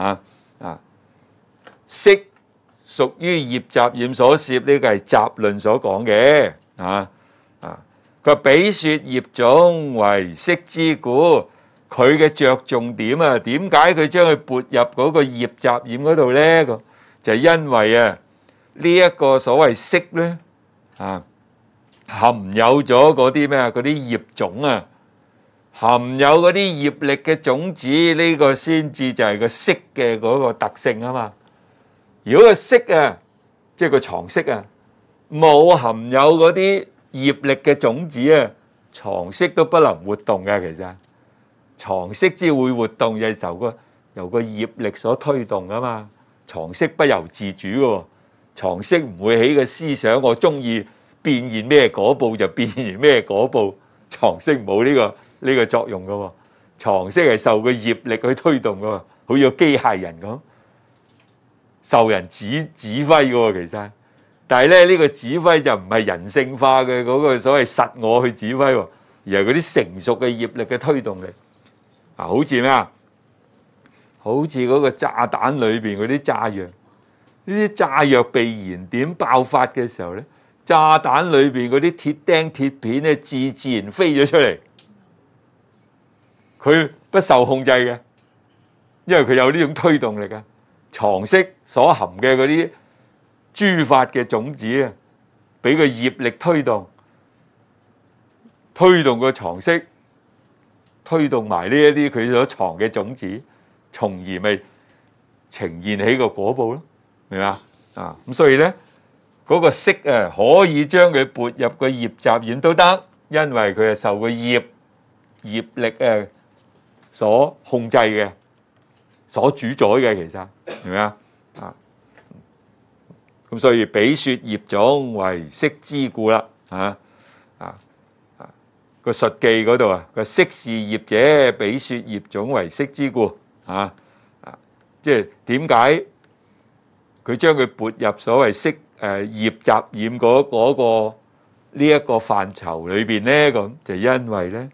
色屬於業集染所攝，呢個係集論所講嘅佢話彼說業種為色之故，佢嘅着重點點解佢將佢撥入嗰個業集染嗰度咧？就係因為呢一個所謂色咧含有咗嗰啲咩嗰啲業種含有嗰啲業力嘅種子，呢個先至就係個色嘅嗰個特性啊嘛。如果個色即係個床色冇含有嗰啲業力嘅種子床色都不能活動嘅。其實床識之會活動，就係由個業力所推動噶嘛。床識不由自主嘅喎，床識唔會起個思想，我中意變現咩果報就變現咩果報。床識冇呢個作用嘅喎，床識係受個業力去推動嘅喎，好似個機械人咁，受人指揮嘅喎其實。但係咧呢個指揮就唔係人性化嘅嗰個所謂實我去指揮喎，而係嗰啲成熟嘅業力嘅推動力。啊，好似咩啊？好似嗰個炸彈裏邊嗰啲炸藥，呢啲炸藥被燃點爆發嘅時候咧，炸彈裏邊嗰啲鐵釘鐵片咧，自然飛咗出嚟，佢不受控制嘅，因為佢有呢種推動力啊。床識所含嘅嗰啲諸法嘅種子啊，俾個業力推動個床識，推動埋呢一啲佢所藏嘅種子，從而咪呈現起個果報咯，明嘛？啊，咁所以咧嗰個識啊，可以將佢撥入個業集染都得，因為佢係受個業力所控制嘅，所主宰嘅，其實明唔明啊？啊，咁所以比說業種為識之故啦，個述記嗰度啊，個識是業者，比說業種為識之故，即係點解佢將佢撥入所謂識業集染嗰個呢一個範疇裏邊咧？咁就因為咧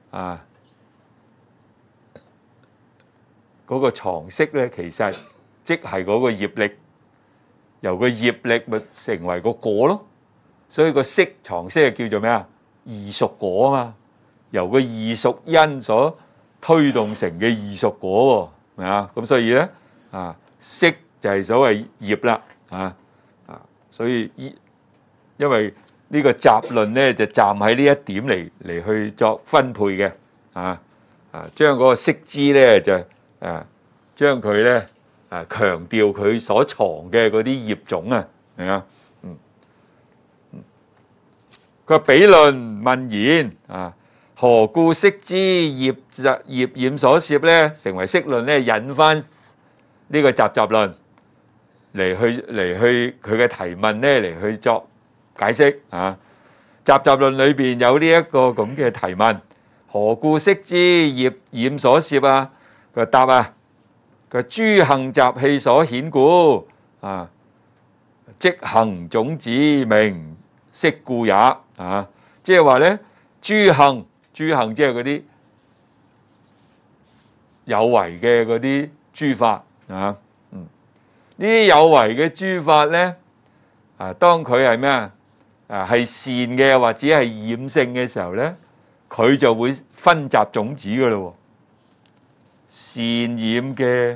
嗰個床識咧，其實即係嗰個業力，由個業力咪成為個果咯，所以個識床識係叫做咩啊？異熟果啊嘛，由個異熟因所推動成嘅異熟果喎，明啊？咁所以咧識就係所謂業啦，所以因為呢個集論咧就站喺呢一點嚟去作分配嘅，將嗰個識支咧就將佢咧強調佢所藏嘅嗰啲業種啊，明啊？佢比論問言何故識之業染所攝咧，成為識論咧，引翻呢個集論嚟去佢嘅提問咧嚟去作解釋集論裏邊有呢一個咁嘅提問，何故識之業染所攝啊？佢答佢諸行習氣所顯故即行種子名識故也即係話咧諸行即係嗰啲有為嘅嗰啲諸法呢啲有為嘅諸法咧當佢係咩係善嘅或者係染性嘅時候咧，佢就會分集種子噶咯。善染嘅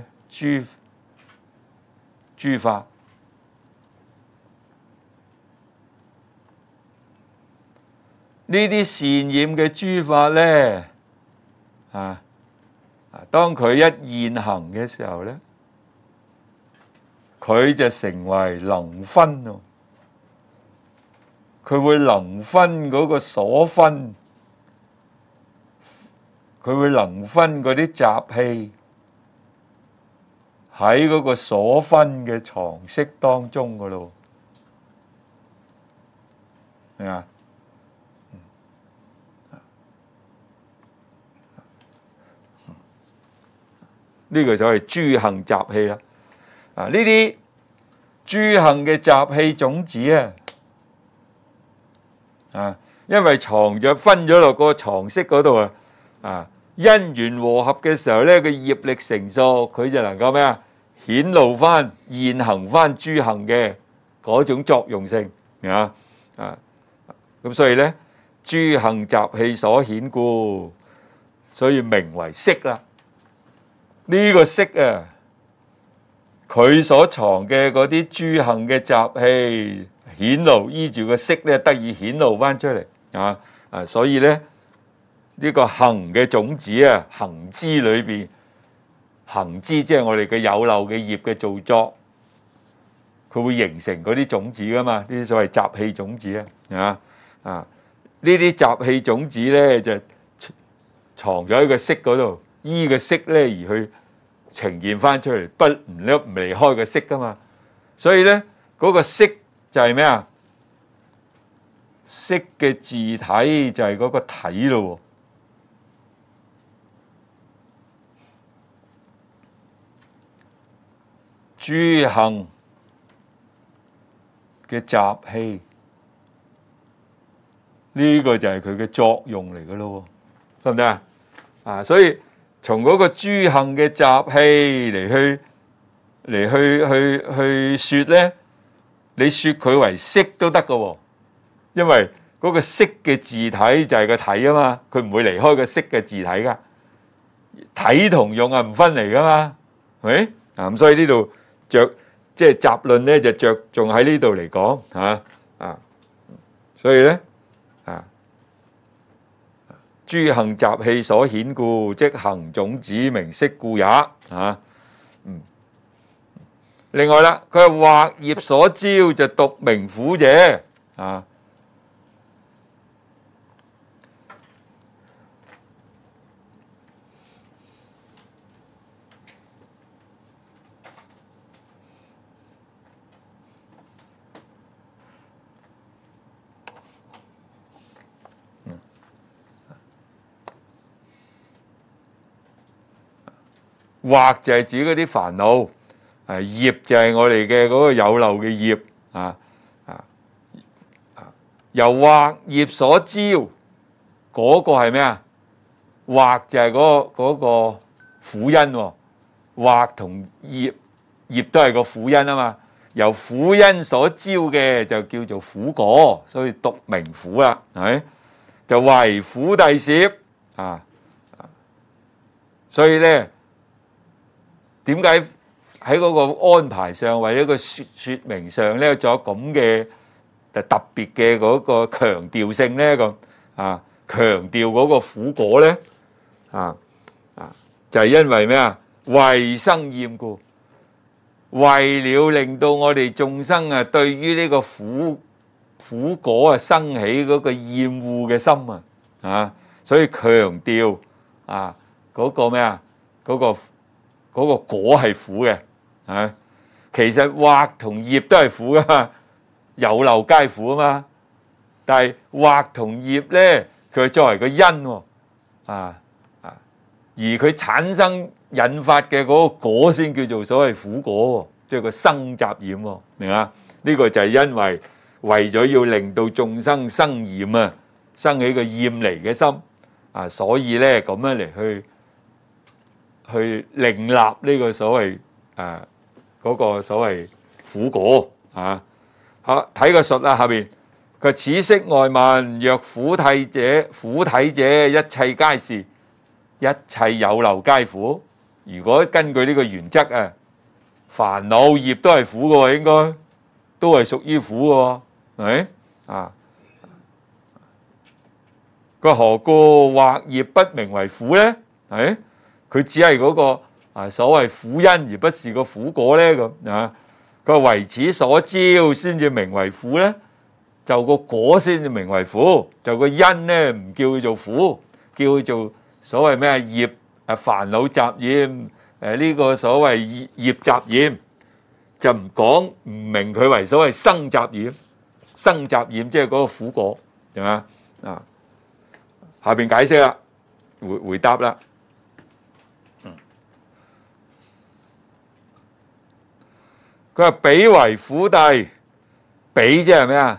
諸法，呢啲善染嘅諸法咧當佢一現行嘅時候咧，佢就成為能分咯。佢會能分嗰個所分，佢會能分嗰啲習氣喺嗰個所分嘅床識當中噶咯，明嘛？呢個就係諸行習氣啦。呢啲諸行嘅習氣種子因為藏咗分咗落個床識嗰度因緣和合嘅時候咧，個業力成熟，佢就能夠咩顯露翻現行翻諸行嘅嗰種作用性，明嘛？咁所以咧，諸行習氣所顯故，所以名為識啦。呢個識佢所藏嘅嗰啲諸行嘅習氣顯露，依住個識咧得以顯露翻出嚟所以咧呢個行嘅種子行支裏邊，行支即係我哋嘅有漏嘅業嘅造作，佢會形成嗰啲種子噶嘛？呢啲所謂習氣種子呢啲習氣種子咧就藏咗喺個識嗰度， 依個色咧而去呈現翻出嚟，唔離開個色噶嘛。所以咧嗰個色就係咩啊？色嘅字體就係嗰個體咯。諸行嘅習氣，呢個就係佢嘅作用嚟嘅咯，得唔得啊？所以從嗰個諸行嘅習氣去說咧，你說佢為色都得㗎，因為嗰個色嘅字體就係個體啊嘛，佢唔會離開個色嘅字體噶，體同用係唔分離噶嘛，係咪啊？咁所以呢度即係集論咧就着重喺呢度嚟講啊，所以咧啊，諸行習氣所顯故，即行種子名色故也啊。另外啦，佢話惑業所招就獨名苦者啊。惑就係指嗰啲煩惱，業就係我哋嘅嗰個有漏嘅業由惑業所招，嗰個係咩啊？惑就係嗰個苦因，惑同業都係個苦因啊嘛。由苦因所招嘅就叫做苦果，所以獨名苦啦，係咪？就為苦諦攝所以咧。點解喺嗰個安排上或者個說明上咧，仲有咁嘅特別嘅嗰個強調性咧？咁強調嗰個苦果咧就係因為咩啊？為生厭故，為了令到我哋眾生對於呢個苦果生起嗰個厭惡嘅心所以強調嗰個咩啊？嗰個果係苦嘅，其實惑同業都係苦噶嘛，有漏皆苦啊嘛。但係惑同業咧，佢作為個因而佢產生引發嘅嗰個果先叫做所謂苦果，即係個生習染，明啊？呢個就係因為咗要令到眾生生厭生起個厭離嘅心所以咧咁樣嚟去另立呢個所謂嗰個所謂苦果好，睇個述啦，下邊佢此色外聞，若苦體者，一切皆是，一切有漏皆苦。如果根據呢個原則煩惱業都係苦嘅，應該都係屬於苦嘅，係咪佢何故惑業不名為苦咧？係佢只係嗰個所謂苦因，而不是個苦果咧咁佢話為此所招先至名為苦咧，就個果先至名為苦，就個因咧唔叫佢做苦，叫佢做所謂咩業煩惱習染呢個所謂業習染，就唔明佢為所謂生習染，生習染即係嗰個苦果，係嘛下邊解釋啦，回答啦。佢話彼為苦諦，彼即係咩啊？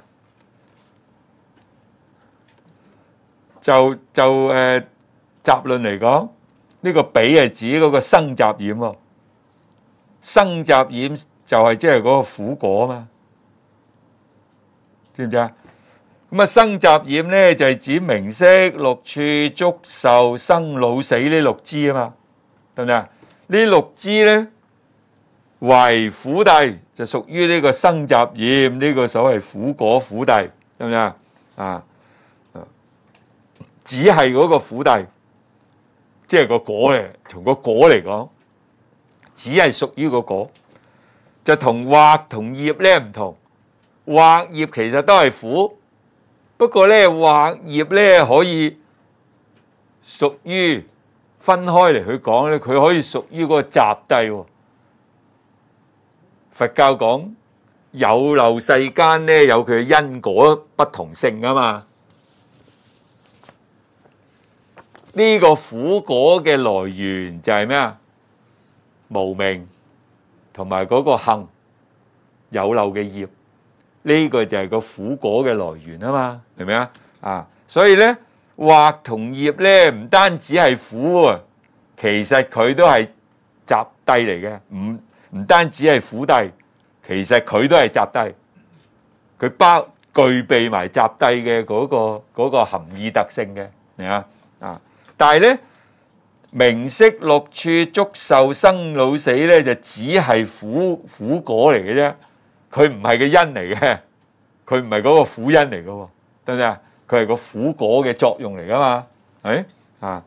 就集論嚟講，呢個彼係指嗰個生習染喎，生習染就係即係嗰個苦果啊嘛，知唔知啊？咁生習染咧就係指名色、六處、觸、受、生、老、死呢六支啊嘛，得唔得啊？呢六支咧為苦諦，就屬於呢個生習染呢個所謂苦果苦諦，得唔得啊？只係嗰個苦諦，即係個果嚟，從個果嚟講，只係屬於個果，就同惑同業咧唔同。惑業其實都係苦，不過咧惑業咧可以屬於分開嚟去講咧，佢可以屬於嗰個集諦喎。佛教講有漏世間咧，有佢嘅因果不同性啊嘛。呢個苦果嘅來源就係咩啊？無明同埋嗰個行有漏嘅業，呢個就係個苦果嘅來源啊嘛，明唔明啊？啊，所以咧惑同業咧唔單止係苦啊，其實佢都係集諦嚟嘅，唔單止係苦諦，其實佢都係集諦，佢具備埋集諦嘅嗰個含義特性嘅，明啊？啊，但係咧名色六處觸受生老死咧就只係苦果嚟嘅啫，佢唔係個因嚟嘅，佢唔係嗰個苦因嚟嘅，得唔得啊？佢係個苦果嘅作用嚟噶嘛，係啊？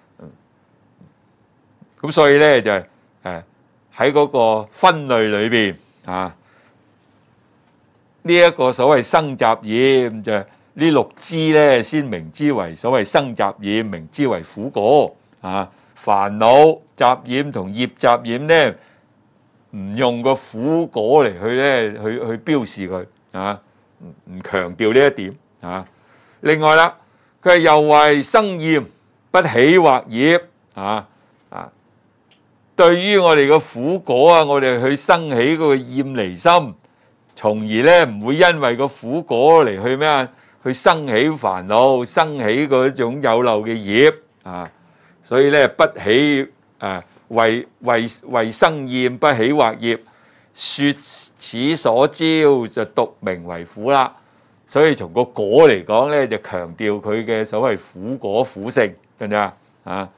咁所以咧就係喺嗰個分類裏邊啊，呢一個所謂生集染就呢六支咧，先名之為所謂生集染，名之為苦果啊。煩惱集染同業集染咧，唔用個苦果嚟去標示佢啊，唔強調呢一點啊。另外啦，佢係又為生厭不起惑業啊。對於我哋個苦果啊，我哋去生起嗰個厭離心，從而咧唔會因為個苦果嚟去咩啊，去生起煩惱，生起嗰種有漏嘅業啊。所以咧不起為生厭不起惑業，說此所招就獨名為苦啦。所以從個果嚟講咧，就強調佢嘅所謂苦果苦性，得唔得啊？啊，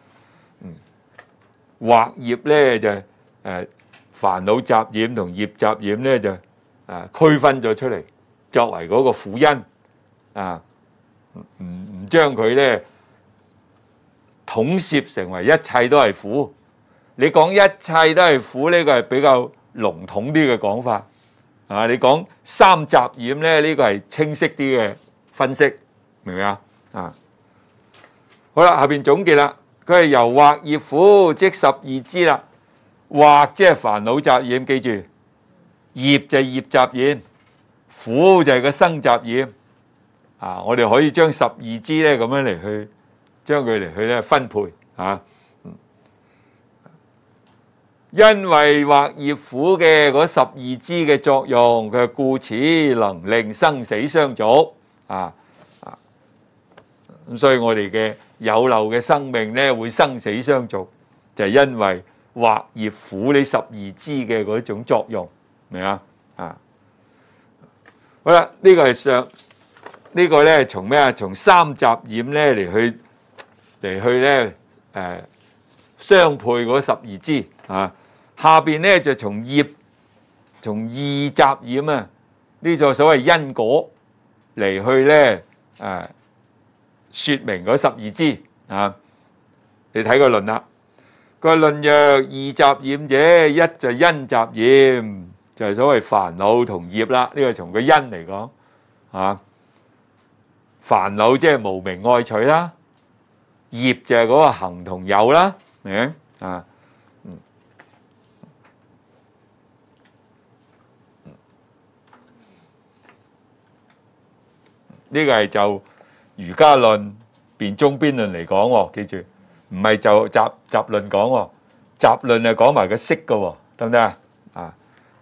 惑業咧就煩惱集染同業集染咧就區分咗出嚟，作為嗰個苦因啊，唔將佢咧統攝成為一切都係苦。你講一切都係苦呢個係比較籠統啲嘅講法啊。你講三集染咧，呢個係清晰啲嘅分析，明唔明啊？啊，好啦，下邊總結啦。佢係由惑業苦，即十二支啦。惑即係煩惱集染，記住；業就係業集染，苦就係個生集染。啊，我哋可以將十二支咧咁樣嚟去將佢嚟去咧分配啊。因為惑業苦嘅嗰十二支嘅作用，佢故此能令生死相續啊。咁所以我哋嘅有漏嘅生命咧會生死相續，就係因為惑業苦呢十二支嘅嗰種作用，明啊？啊，好啦，呢個係呢個咧從咩啊？從三集染咧嚟去咧相配嗰十二支啊。下邊咧就從業從二集染啊，呢個所謂因果嚟去咧說明嗰十二支啊。你睇個論啦，個論曰二集染者，一就因集染，就係所謂煩惱同業啦。呢個從個因嚟講啊，煩惱即係無明愛取啦，業就係嗰個行同有啦，明啊？呢個係就瑜伽論辯中邊論嚟講，記住唔係就集論講，集論係講埋個色嘅，得唔得啊？啊，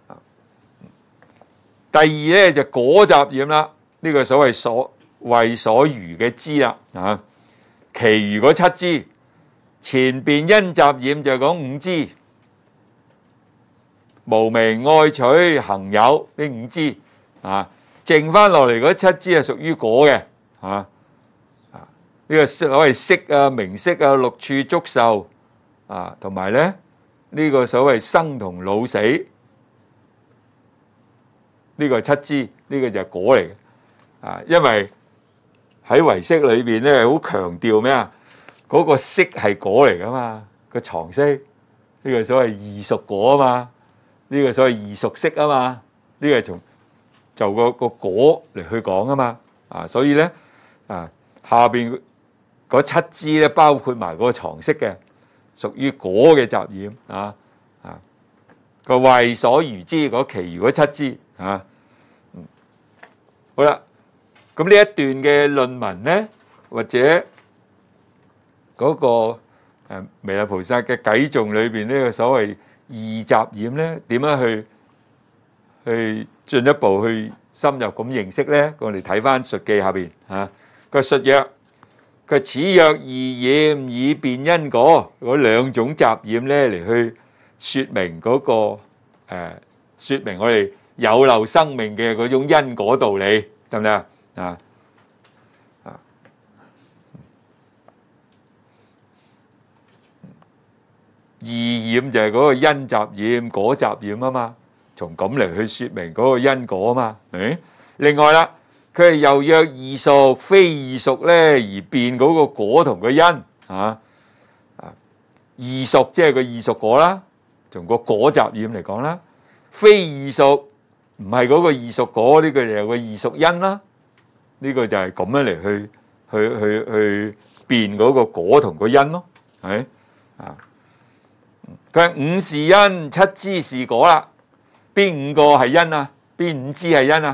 第二咧就果集染啦，呢個所謂為所餘嘅支啦啊，其餘嗰七支，前邊因集染就講五支，無明愛取行有呢五支啊。剩翻落嚟嗰七支係屬於果嘅，呢個所謂色啊、名色啊、六處觸受啊，同埋咧呢個所謂生同老死，呢個七支，呢個就係果嚟嘅啊。因為喺唯識裏邊咧，好強調咩啊？嗰個色係果嚟噶嘛，個藏色，呢個所謂異熟果啊嘛，呢個所謂異熟色啊嘛，呢個係從就個果嚟去講啊嘛，所以咧下邊嗰七支咧包括埋嗰個藏識嘅， 屬於果嘅雜染啊。個為所餘之嗰其餘嗰七支啊。好啦，咁呢一段嘅論文咧，或者嗰個彌勒菩薩嘅偈頌裏邊呢個所謂二雜染咧，點樣去進一步去深入咁認識咧？我哋睇翻述記下邊嚇，個述曰：佢此曰二染以辨因果，嗰兩種雜染咧嚟去説明嗰個説明我哋有漏生命嘅嗰種因果道理，得唔得啊？二染就係嗰個因雜染、果雜染啊嘛，從咁嚟去説明嗰個因果啊嘛。另外啦，佢係又約異熟非異熟咧，而辨嗰個果同個因啊。異熟即係個異熟果啦，從個果雜染嚟講啦。非異熟唔係嗰個異熟果，呢個就係個異熟因啦。呢個就係咁樣嚟去辨嗰個果同個因咯，係啊。佢係五是因，七支是果啦。邊五個係因啊？邊五支係因啊？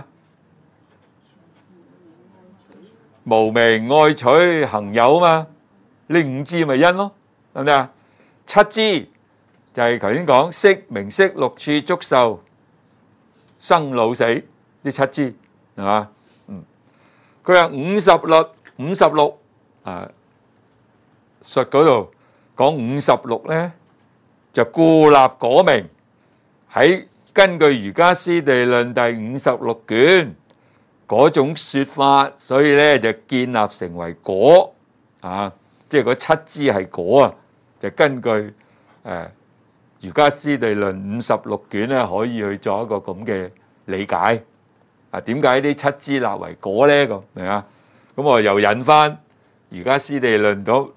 無明、愛取、行有啊嘛。呢五支咪因咯，得唔得啊？七支就係頭先講色、名色、六處、觸受、生老死呢七支係嘛？佢話56啊，述嗰度講56咧，就故立果名，喺根據瑜伽師地論第56卷嗰種説法，所以咧就建立成為果啊，即係嗰七支係果啊，就根據瑜伽師地論56卷咧，可以去做一個咁嘅理解啊。點解呢七支立為果咧？咁明啊？咁我又引翻瑜伽師地論到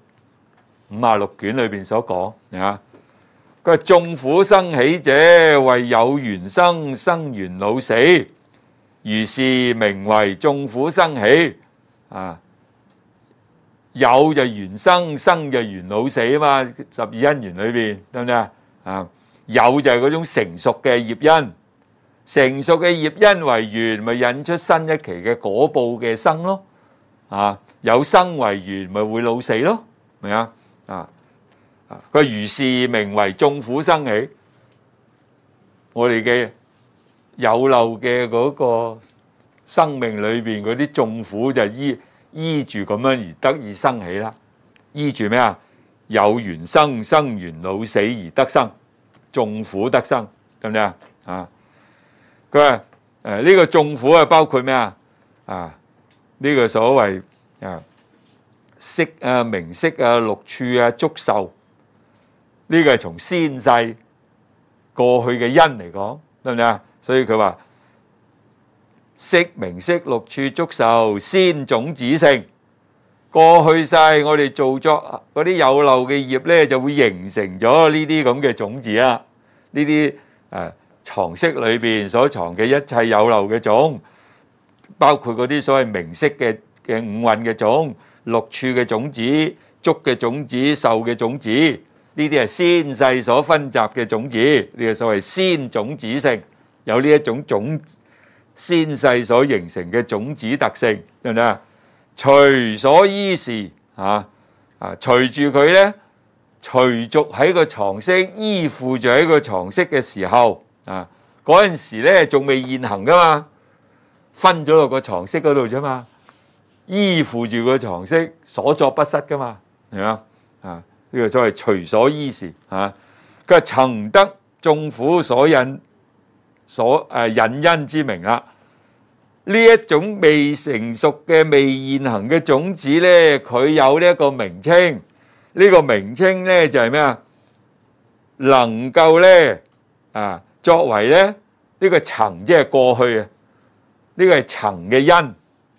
56卷裏邊所講啊。佢話眾苦生起者，為有緣生，生緣老死，如是名為眾苦生起啊。有就緣生，生就緣老死啊嘛。十二因緣裏邊得唔得啊？有就係嗰種成熟嘅業因，成熟嘅業因為緣，咪引出新一期嘅果報嘅生咯。啊，有生為緣，咪會老死咯，明啊？佢如是名為眾苦生起，我哋嘅有漏嘅嗰個生命裏邊嗰啲眾苦就依住咁樣而得以生起啦。依住咩啊？有緣生，生緣老死而得生，眾苦得生，得唔得啊？佢話呢個眾苦係包括咩啊？呢個所謂色啊、名色啊、六處啊、觸受。呢個係從先世過去嘅因嚟講，得唔得啊？所以佢話色、名色、六處、觸受先種子性，過去世我哋做作嗰啲有漏嘅業咧，就會形成咗呢啲咁嘅種子啊。呢啲藏識裏邊所藏嘅一切有漏嘅種，包括嗰啲所謂名色嘅五蘊嘅種、六處嘅種子、觸嘅種子、受嘅種子。呢啲係先世所分集嘅種子，呢個所謂先種子性，有呢一種先世所形成嘅種子特性，得唔得啊？隨所依時隨住佢咧，隨續喺個藏識依附住喺個藏識嘅時候嗰陣時咧仲未現行噶嘛，分咗落個藏識嗰度啫嘛，依附住個藏識所作不失噶嘛，係嘛呢個所謂隨所依時佢係曾得眾苦所引因之名啦。呢一種未成熟嘅未現行嘅種子咧，佢有呢一個名稱。呢個名稱咧就係咩啊？能夠咧作為咧呢個曾，即係過去啊。呢個係曾嘅因。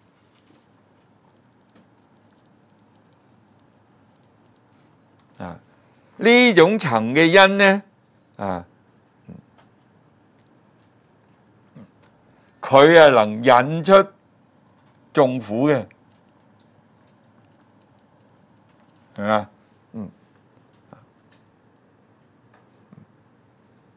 呢種層嘅因咧，佢係能引出眾苦嘅，係嘛？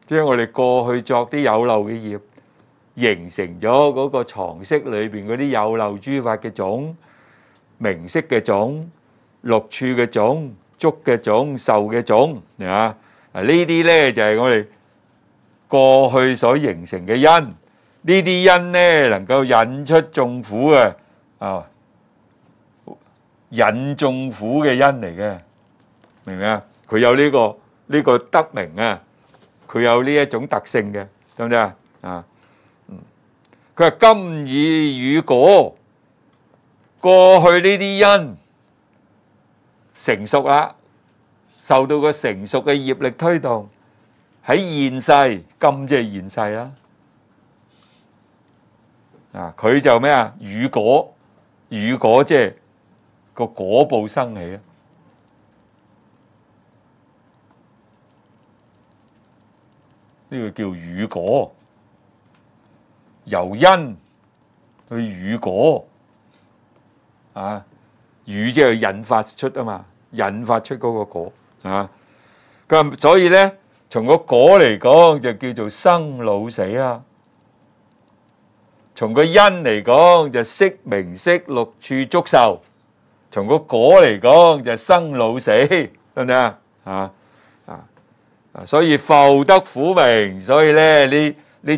即係我哋過去作啲有漏嘅業，形成咗嗰個藏識裏邊嗰啲有漏諸法嘅種、名色嘅種、六處嘅種、觸嘅種、受嘅種，啊！呢啲咧就係我哋過去所形成嘅因，呢啲因咧能夠引出眾苦嘅啊，引眾苦嘅因嚟嘅，明唔明啊？佢有呢個德名啊，佢有呢一種特性嘅，得唔得啊？啊，佢話今已與果，過去呢啲因成熟啦，受到個成熟嘅業力推動，喺現世，今即係現世啦。啊，佢就咩啊？與果，與果即係個果報生起啊。呢個叫與果，由因去與果啊，與即係引發出啊嘛，引發出嗰個果啊。咁所以咧，從個果嚟講就叫做生老死啦。從個因嚟講就色名色六處觸受，從個果嚟講就生老死，得唔得啊？啊！所以復得苦名，所以咧呢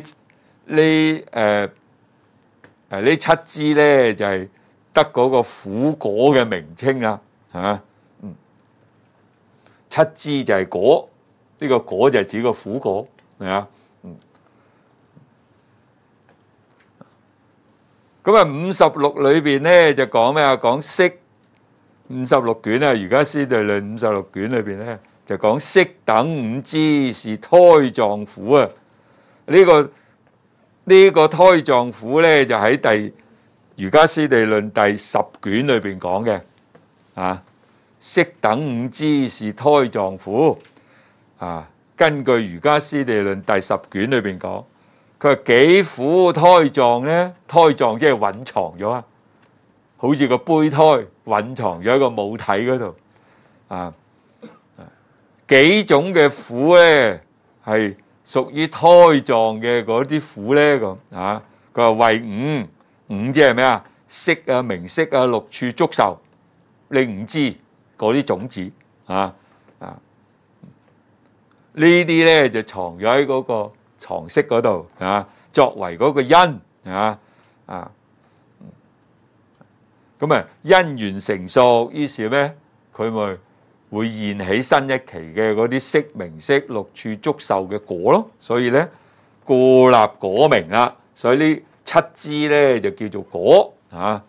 七支咧就係得嗰個苦果嘅名稱啦，嚇，七支就係果，呢個果就係指個苦果，係啊，咁啊56裏邊咧就講咩啊？講色56卷啊，瑜伽師地論56卷裏邊咧。就講色等五支是胎狀苦啊！呢個胎狀苦咧，就喺瑜伽師地論第10卷裏邊講嘅啊。色等五支是胎狀苦啊！根據瑜伽師地論第10卷裏邊講，佢話幾苦胎狀咧？胎狀即係蘊藏咗啊，好似個胚胎蘊藏咗喺個母體嗰度啊。幾種嘅苦咧係屬於胎狀嘅嗰啲苦咧咁啊？佢話為五即係咩啊？色啊、名色啊、六處觸受，呢五支嗰啲種子啊，呢啲咧就藏咗喺嗰個藏識嗰度啊，作為嗰個因啊。咁啊因緣成熟，於是咩佢咪會現起新一期嘅嗰啲色名色六處觸受嘅果咯，所以咧故立果名啦，所以呢七支咧就叫做果啊。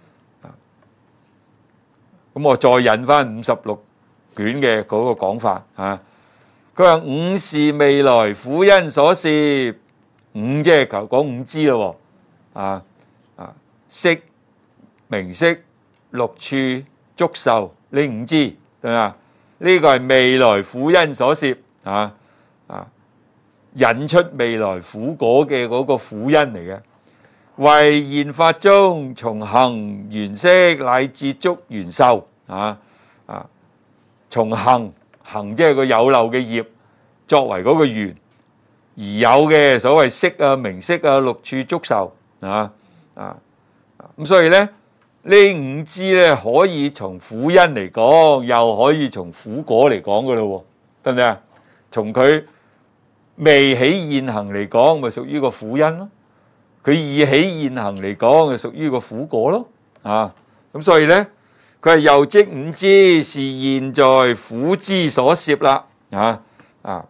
咁我再引翻56卷嘅嗰個講法啊，佢話五是未來苦因所攝，五即係講五支咯，色名色六處觸受呢五支。對啊，呢個係未來苦因所攝引出未來苦果嘅嗰個苦因嚟嘅。為現法中從行緣識乃至觸緣受從行即係個有漏嘅業作為嗰個緣而有嘅所謂色啊、名色啊、六處觸受咁所以咧。呢五支咧可以從苦因嚟講，又可以從苦果嚟講噶咯，得唔得啊？從佢未起現行嚟講，咪屬於個苦因咯；佢已起現行嚟講，就屬於個苦果咯。咁所以咧，佢係又即五支是現在苦支所攝啦。呢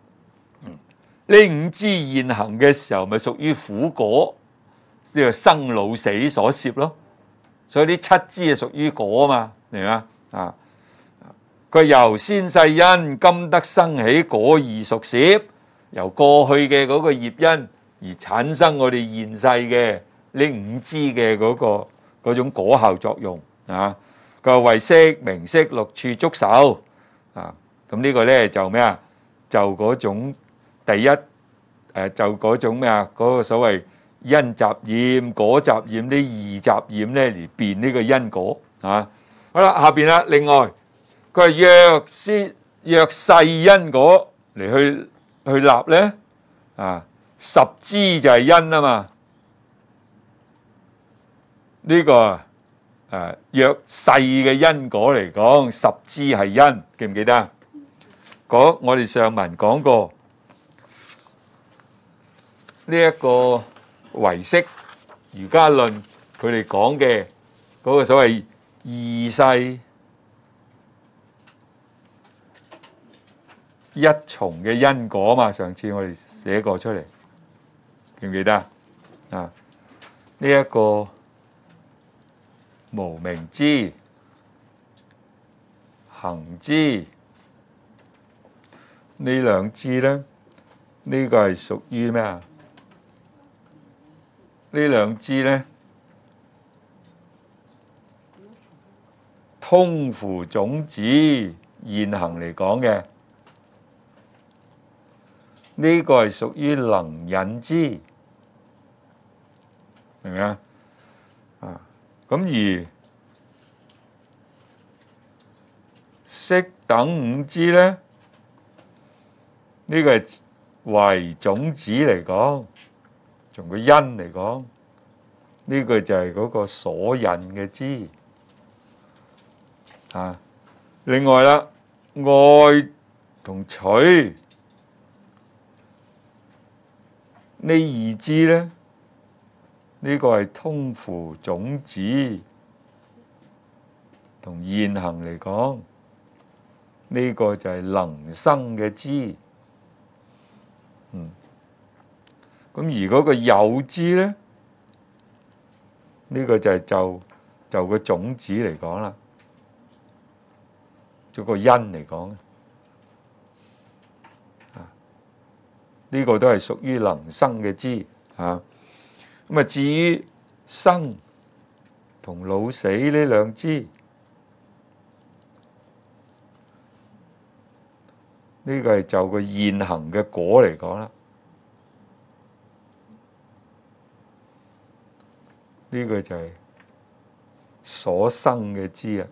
五支現行嘅時候，咪屬於苦果，呢個生老死所攝咯。所以呢七支係屬於果啊嘛，明嘛？佢由先世因今得生起果而熟攝，由過去嘅嗰個業因而產生我哋現世嘅呢五支嘅嗰種果效作用啊。佢話為色名色六處觸受咁呢個咧就咩啊？就嗰種第一就嗰種咩啊？嗰個所謂因雜染、果雜染呢二雜染咧嚟變呢個因果好啦，下邊啦，另外佢係若世因果嚟去去立咧？十支就係因啊嘛。呢個若細嘅因果嚟講，十支係因，記唔記得啊？我哋上文講過呢一個唯識瑜伽論，佢哋講嘅嗰個所謂二世一重嘅因果嘛，上次我哋寫過出嚟，記唔記得啊？呢一個無明支、行支呢兩支咧，呢個係屬於咩啊？呢兩支咧，通乎種子現行嚟講嘅，呢個係屬於能引支，明唔明啊？咁而色等五支咧，呢個係為種子嚟講，從個因嚟講，呢個就係嗰個所引嘅支。另外啦，愛同取呢二支咧，呢個係通乎種子同現行嚟講，呢個就係能生嘅支。咁而嗰個有支咧，呢個就係就個種子嚟講啦，做個因嚟講，呢個都係屬於能生嘅支。咁至於生同老死呢兩支，呢個係就個現行嘅果嚟講啦。呢個就係所生嘅支啊，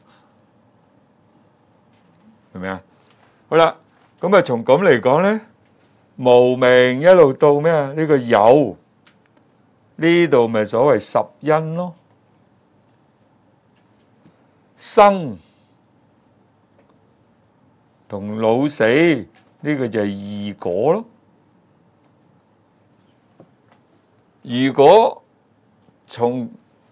明唔明啊？好啦，咁從咁嚟講咧，無明一路到咩啊？呢個有呢度咪所謂十因咯，生同老死呢個就係二果咯。如果從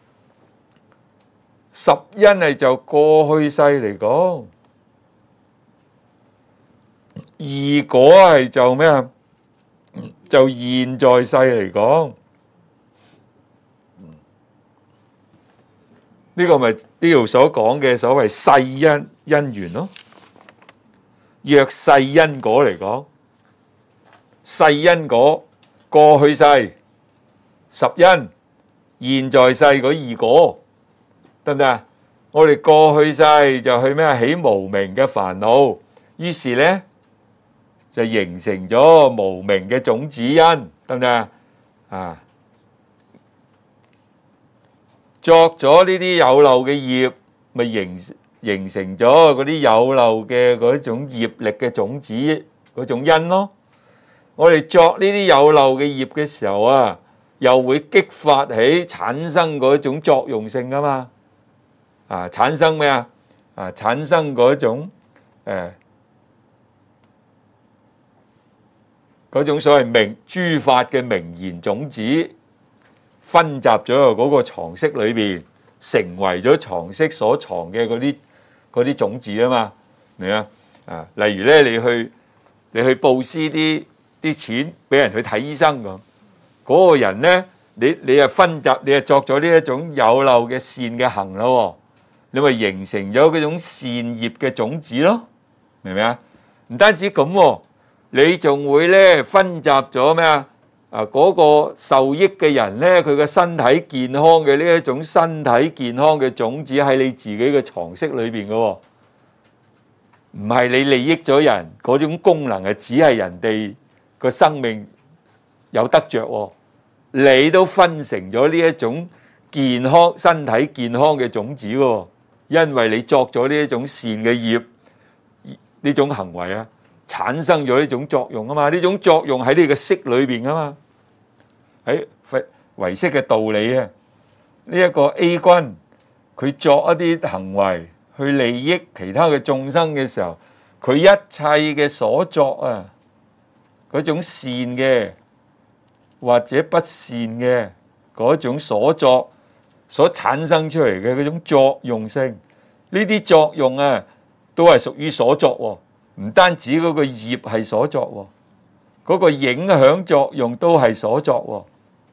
十因係就過去世嚟講，二果係就咩啊？就現在世嚟講，呢個咪呢度所講嘅所謂世因緣咯。若世因果嚟講，世因果過去世十因。現在世嗰二果得唔得啊？我哋過去世就去咩起無明嘅煩惱，於是咧就形成咗無明嘅種子因，得唔得啊？作咗呢啲有漏嘅業，咪形成咗嗰啲有漏嘅嗰種業力嘅種子嗰種因咯。我哋作呢啲有漏嘅業嘅時候啊，又會激發起產生嗰種作用性噶嘛？產生咩啊？產生嗰種嗰種所謂諸法嘅名言種子，分集咗喺嗰個藏識裏邊，成為咗藏識所藏嘅嗰啲種子啊嘛？明啊？例如咧，你去布施啲錢俾人去睇醫生咁。嗰個人咧，你啊分集，你啊作咗呢一種有漏嘅善嘅行咯，你咪形成咗嗰種善業嘅種子咯，明唔明啊？唔單止咁，你仲會咧分集咗咩啊？嗰個受益嘅人咧，佢嘅身體健康嘅呢一種身體健康嘅種子喺你自己嘅藏識裏邊嘅，唔係你利益咗人嗰種功能，係只係人哋個生命有得着，你都分成咗呢一種健康身體健康嘅種子喎，因為你作咗呢一種善嘅業，呢種行為啊， 產生咗呢種作用啊嘛，呢種作用喺你嘅識裏邊啊嘛，喺唯識嘅道理啊，呢一個 A 君佢作一啲行為去利益其他嘅眾生嘅時候，佢一切嘅所作啊，嗰種善嘅或者不善嘅嗰種所作所產生出嚟嘅嗰種作用性，呢啲作用啊都係屬於所作喎，唔單止嗰個業係所作喎，嗰個影響作用都係所作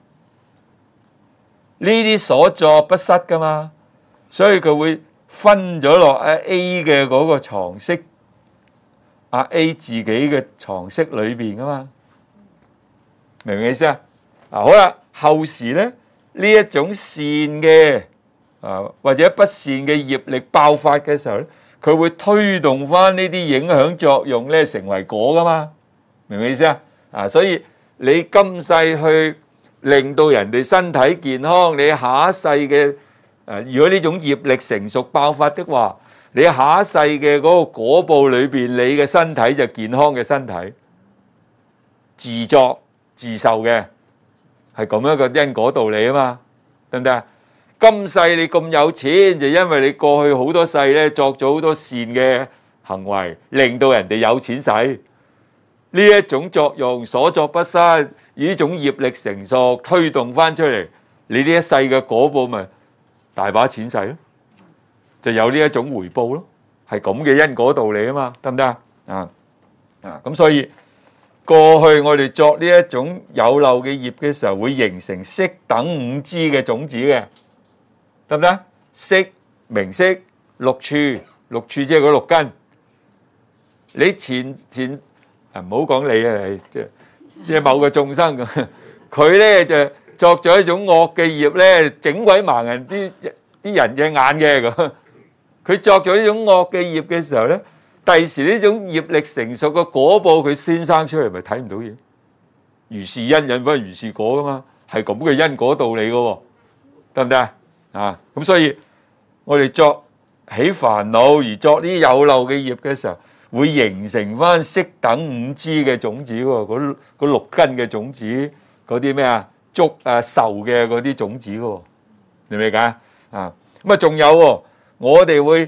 喎，呢啲所作不失噶嘛，所以佢會分咗落A 嘅嗰個藏識，A 自己嘅藏識裏邊噶嘛，明唔明意思啊？好啦，後時咧呢一種善嘅或者不善嘅業力爆發嘅時候咧，佢會推動翻呢啲影響作用咧成為果噶嘛，明唔明意思啊？所以你今世去令到人哋身體健康，你下一世嘅如果呢種業力成熟爆發的話，你下一世嘅嗰個果報裏邊，你嘅身體就健康嘅身體，自作自受嘅，係咁樣嘅因果道理啊嘛，得唔得啊？今世你咁有錢，就因為你過去好多世咧作咗好多善嘅行為，令到人哋有錢使。呢一種作用所作不失，呢種業力成熟推動翻出嚟，你呢一世嘅果報咪大把錢使咯，就有呢一種回報咯，係咁嘅因果道理啊嘛，得唔得啊？咁所以過去我哋作呢一種有漏嘅業嘅時候，會形成色等五支嘅種子嘅，得唔得？色、名色、六處，六處即係嗰六根。你前唔好講你啊，即係某個眾生咁，佢咧就作咗一種惡嘅業咧，整鬼盲人啲人嘅眼嘅咁。佢作咗呢種惡嘅業嘅時候咧，第時呢種業力成熟嘅果報，佢先生出嚟咪睇唔到嘢。如是因引翻如是果噶嘛，係咁嘅因果道理噶喎，得唔得啊？咁所以我哋作起煩惱而作呢啲有漏嘅業嘅時候，會形成翻色等五支嘅種子喎，嗰六根嘅種子，嗰啲咩啊觸啊受嘅嗰啲種子喎，明唔明解啊？咁啊仲有喎，我哋會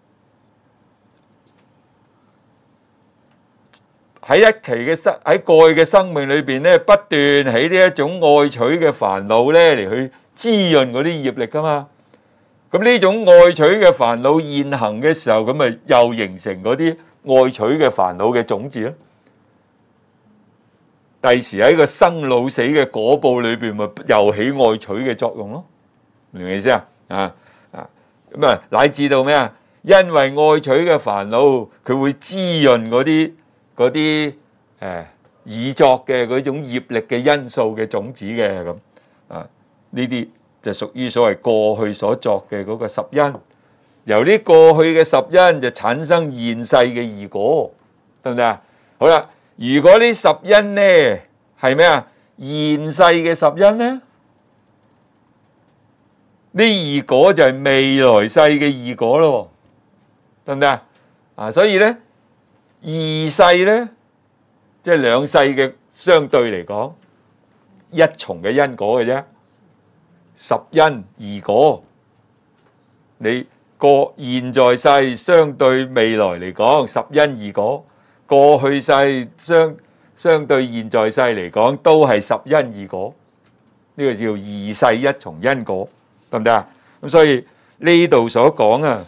喺一期嘅喺過去嘅生命裏邊咧，不斷起呢一種愛取嘅煩惱咧嚟去滋潤嗰啲業力噶嘛。咁呢種愛取嘅煩惱現行嘅時候，咁咪又形成嗰啲愛取嘅煩惱嘅種子咯。第時喺個生老死嘅果報裏邊，咪又起愛取嘅作用咯。明唔明意思啊？咁啊，乃至到咩啊？因為愛取嘅煩惱，佢會滋潤嗰啲已作嘅嗰種業力嘅因素嘅種子嘅咁啊，呢啲就屬於所謂過去所作嘅嗰個十因，由呢過去嘅十因就產生現世嘅異果，得唔得啊？好啦，如果呢十因呢係咩啊？現世嘅十因呢？呢異果就係未來世嘅異果咯，得唔得啊？所以咧，二世咧，即係兩世嘅相對嚟講，一重嘅因果嘅啫。十因異果，你過現在世相對未來嚟講，十因異果；過去世相對現在世嚟講，都係十因異果。呢個叫二世一重因果。得唔得啊？咁所以呢度所講啊，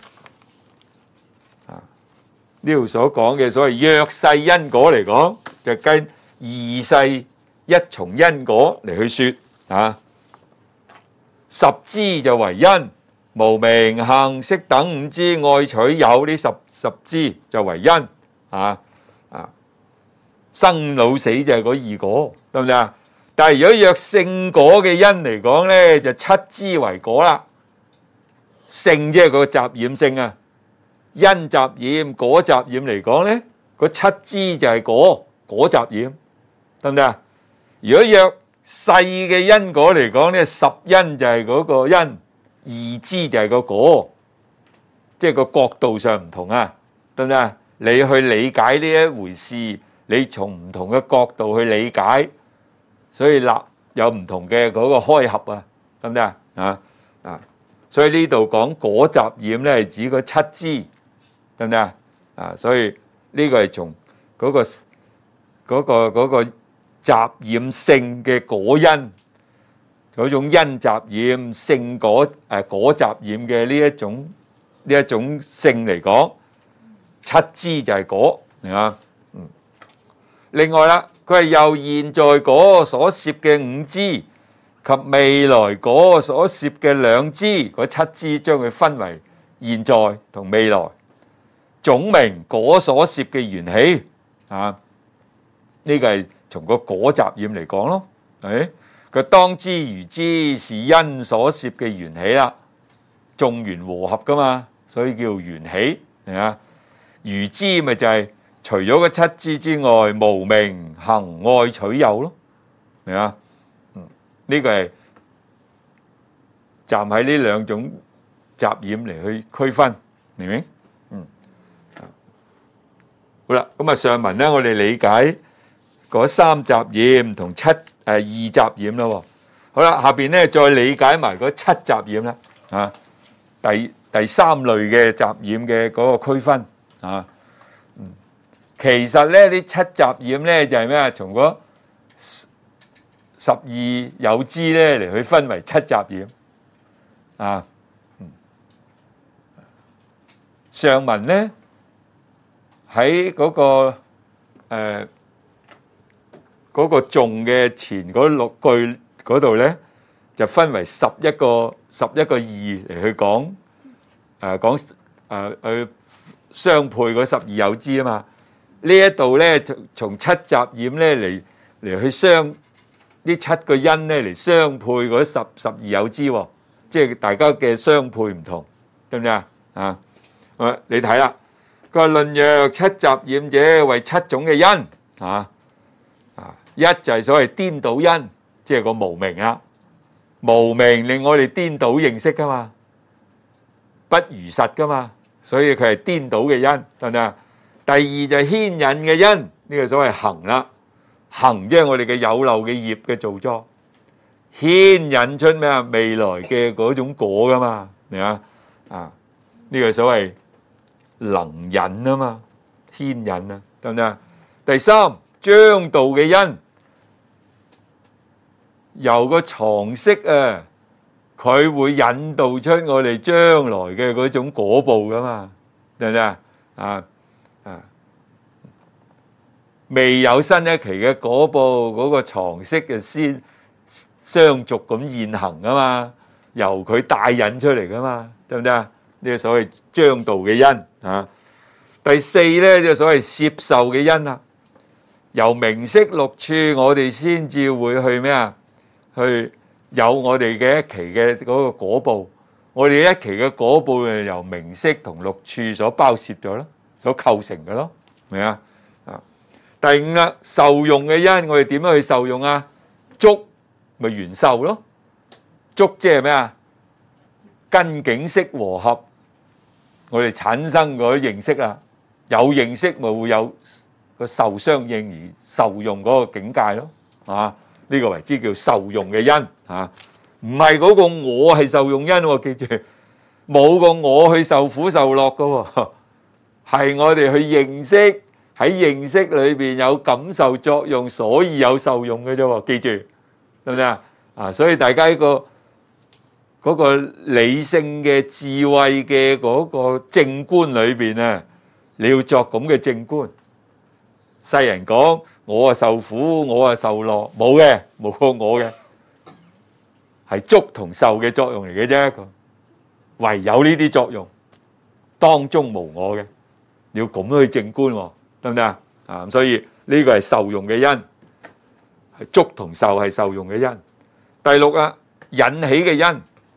呢度所講嘅所謂弱世因果嚟講，就跟二世一重因果嚟去說啊。十支就為因，無明行識等五支愛取有呢十支就為因啊。生老死就係嗰二果，得唔得啊？但係如果若勝果嘅因嚟講咧，就七支為果啦。勝即係個雜染性啊，因雜染、果雜染嚟講咧，個七支就係果雜染，得唔得啊？如果若細嘅因果嚟講咧，十因就係嗰個因，二支就係個果，即係個角度上唔同啊，得唔得啊？ 你去理解呢一回事，你從唔同嘅角度去理解，所以有唔同嘅嗰個開合啊，得唔得啊？所以呢度講果雜染咧係指嗰七支，得唔得啊？所以呢個係從嗰個雜染性嘅果因，嗰種因雜染性果雜染嘅呢一種性嚟講，七支就係果，係嘛？另外啦，佢係由現在果所攝嘅五支及未來果所攝嘅兩支，嗰七支將佢分為現在同未來，總名果所攝嘅緣起啊。呢個係從個果雜染嚟講咯，係佢當知如知是因所攝嘅緣起啦，眾緣和合噶嘛，所以叫緣起，係嘛？如知咪就係除咗個七支之外，無明行愛取有咯，係嘛？呢個係站喺呢兩種雜染嚟去區分，明唔明？好啦，咁啊上文咧，我哋理解嗰三雜染同二雜染啦。好啦，下邊咧再理解埋嗰七雜染啦。啊，第三類嘅雜染嘅嗰個區分啊。其實咧，呢七雜染咧就係咩啊？從嗰12有支咧嚟去分為七雜染啊。上文咧喺嗰個嗰個頌嘅前嗰6句嗰度咧，就分為11個義嚟去講，去相配嗰12有支啊嘛。呢一度咧，從七雜染咧嚟去相呢七個因咧嚟相配嗰12有支喎，即係大家嘅相配唔同，對唔對啊？啊，你睇啦，佢話論若七雜染者為七種嘅因啊。一就係所謂顛倒因，即係個無明啊，無明令我哋顛倒認識噶嘛，不如實噶嘛，所以佢係顛倒嘅因，得唔得？第二就係牽引嘅因，呢個所謂行啦，行即係我哋嘅有漏嘅業嘅造作，牽引出咩啊？未來嘅嗰種果噶嘛，明啊？呢個所謂能引啊嘛，牽引啊，得唔得？第三將道嘅因。由個藏識啊，佢會引導出我哋將來嘅嗰種果報噶嘛，得唔得啊？未有新一期嘅果報，嗰個藏識就先相續咁現行噶嘛，由佢帶引出嚟噶嘛，得唔得啊？呢個所謂將道嘅因啊。第四咧就所謂攝受嘅因啦，由名色六處，我哋先至會去咩啊？去有我哋嘅一期嘅嗰個果報，我哋一期嘅果報就由名色同六處所包攝咗咯，所構成嘅咯，明啊？第五啦，受用嘅因，我哋點樣去受用啊？觸咪緣受咯，觸即係咩啊？根境識和合，我哋產生嗰認識啦，有認識咪會有個受相應而受用嗰個境界咯，啊？呢個為之叫受用嘅因啊，唔係嗰個我係受用因喎，記住冇個我去受苦受樂噶喎，係我哋去認識，喺認識裏邊有感受作用，所以有受用嘅啫喎，記住得唔得啊？所以大家嗰個理性嘅智慧嘅嗰個正觀裏邊啊，你要作咁嘅正觀。世人講我啊受苦，我啊受樂，冇嘅，冇個我嘅，係觸同受嘅作用嚟嘅啫。唯有呢啲作用，當中無我嘅，你要咁去正觀，得唔得啊？啊，所以呢個係受用嘅因，係觸同受係受用嘅因。第六啊，引起嘅因，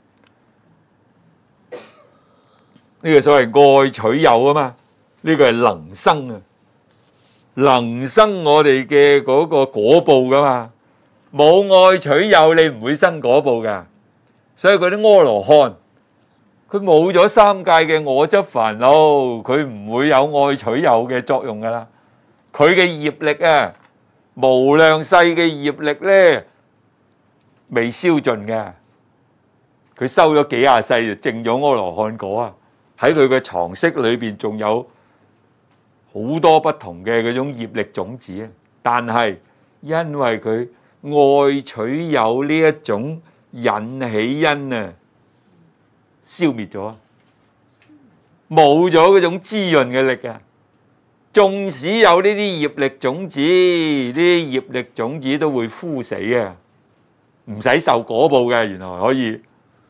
呢個所謂愛取有啊嘛，呢個係能生啊。能生我哋嘅嗰個果報噶嘛，冇愛取有，你唔會生果報噶。所以嗰啲阿羅漢佢冇咗三界嘅我執煩惱，佢唔會有愛取有嘅作用噶啦。佢嘅業力啊，無量世嘅業力咧，未消盡嘅。佢修咗幾廿世就證咗阿羅漢果啊！喺佢嘅藏識裏邊仲有好多不同嘅嗰種業力種子啊！但係因為佢愛取有呢一種引起因啊，消滅咗，冇咗嗰種滋潤嘅力啊！縱使有呢啲業力種子，呢啲業力種子都會枯死啊！唔使受果報嘅，原來可以。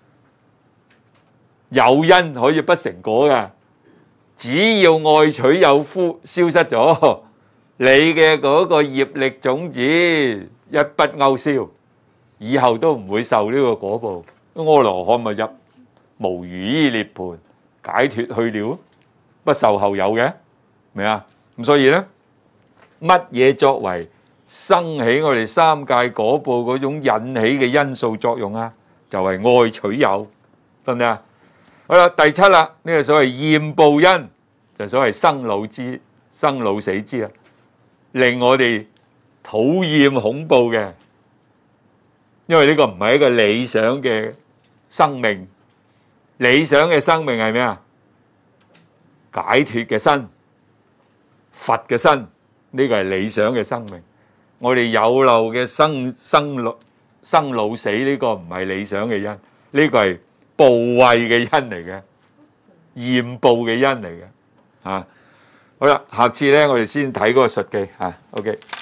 有因可以不成果嘅，只要愛取有消失咗，你嘅嗰個業力種子一筆勾銷，以後都唔會受呢個果報。阿羅漢咪入無餘依涅槃，解脫去了，不受後有嘅，明啊？咁所以咧，乜嘢作為生起我哋三界果報嗰種引起嘅因素作用啊？就係愛取有，得唔得啊？好啦，第七啦，呢個所謂厭報因，就所謂生老死之啦，令我哋討厭恐怖嘅，因為呢個唔係一個理想嘅生命。理想嘅生命係咩啊？解脫嘅身，佛嘅身，呢個係理想嘅生命。我哋有漏嘅生老死，呢個唔係理想嘅因，呢個係怖畏嘅因嚟嘅，厭怖嘅因嚟嘅，好啦，下次咧我哋先睇嗰個述記，OK。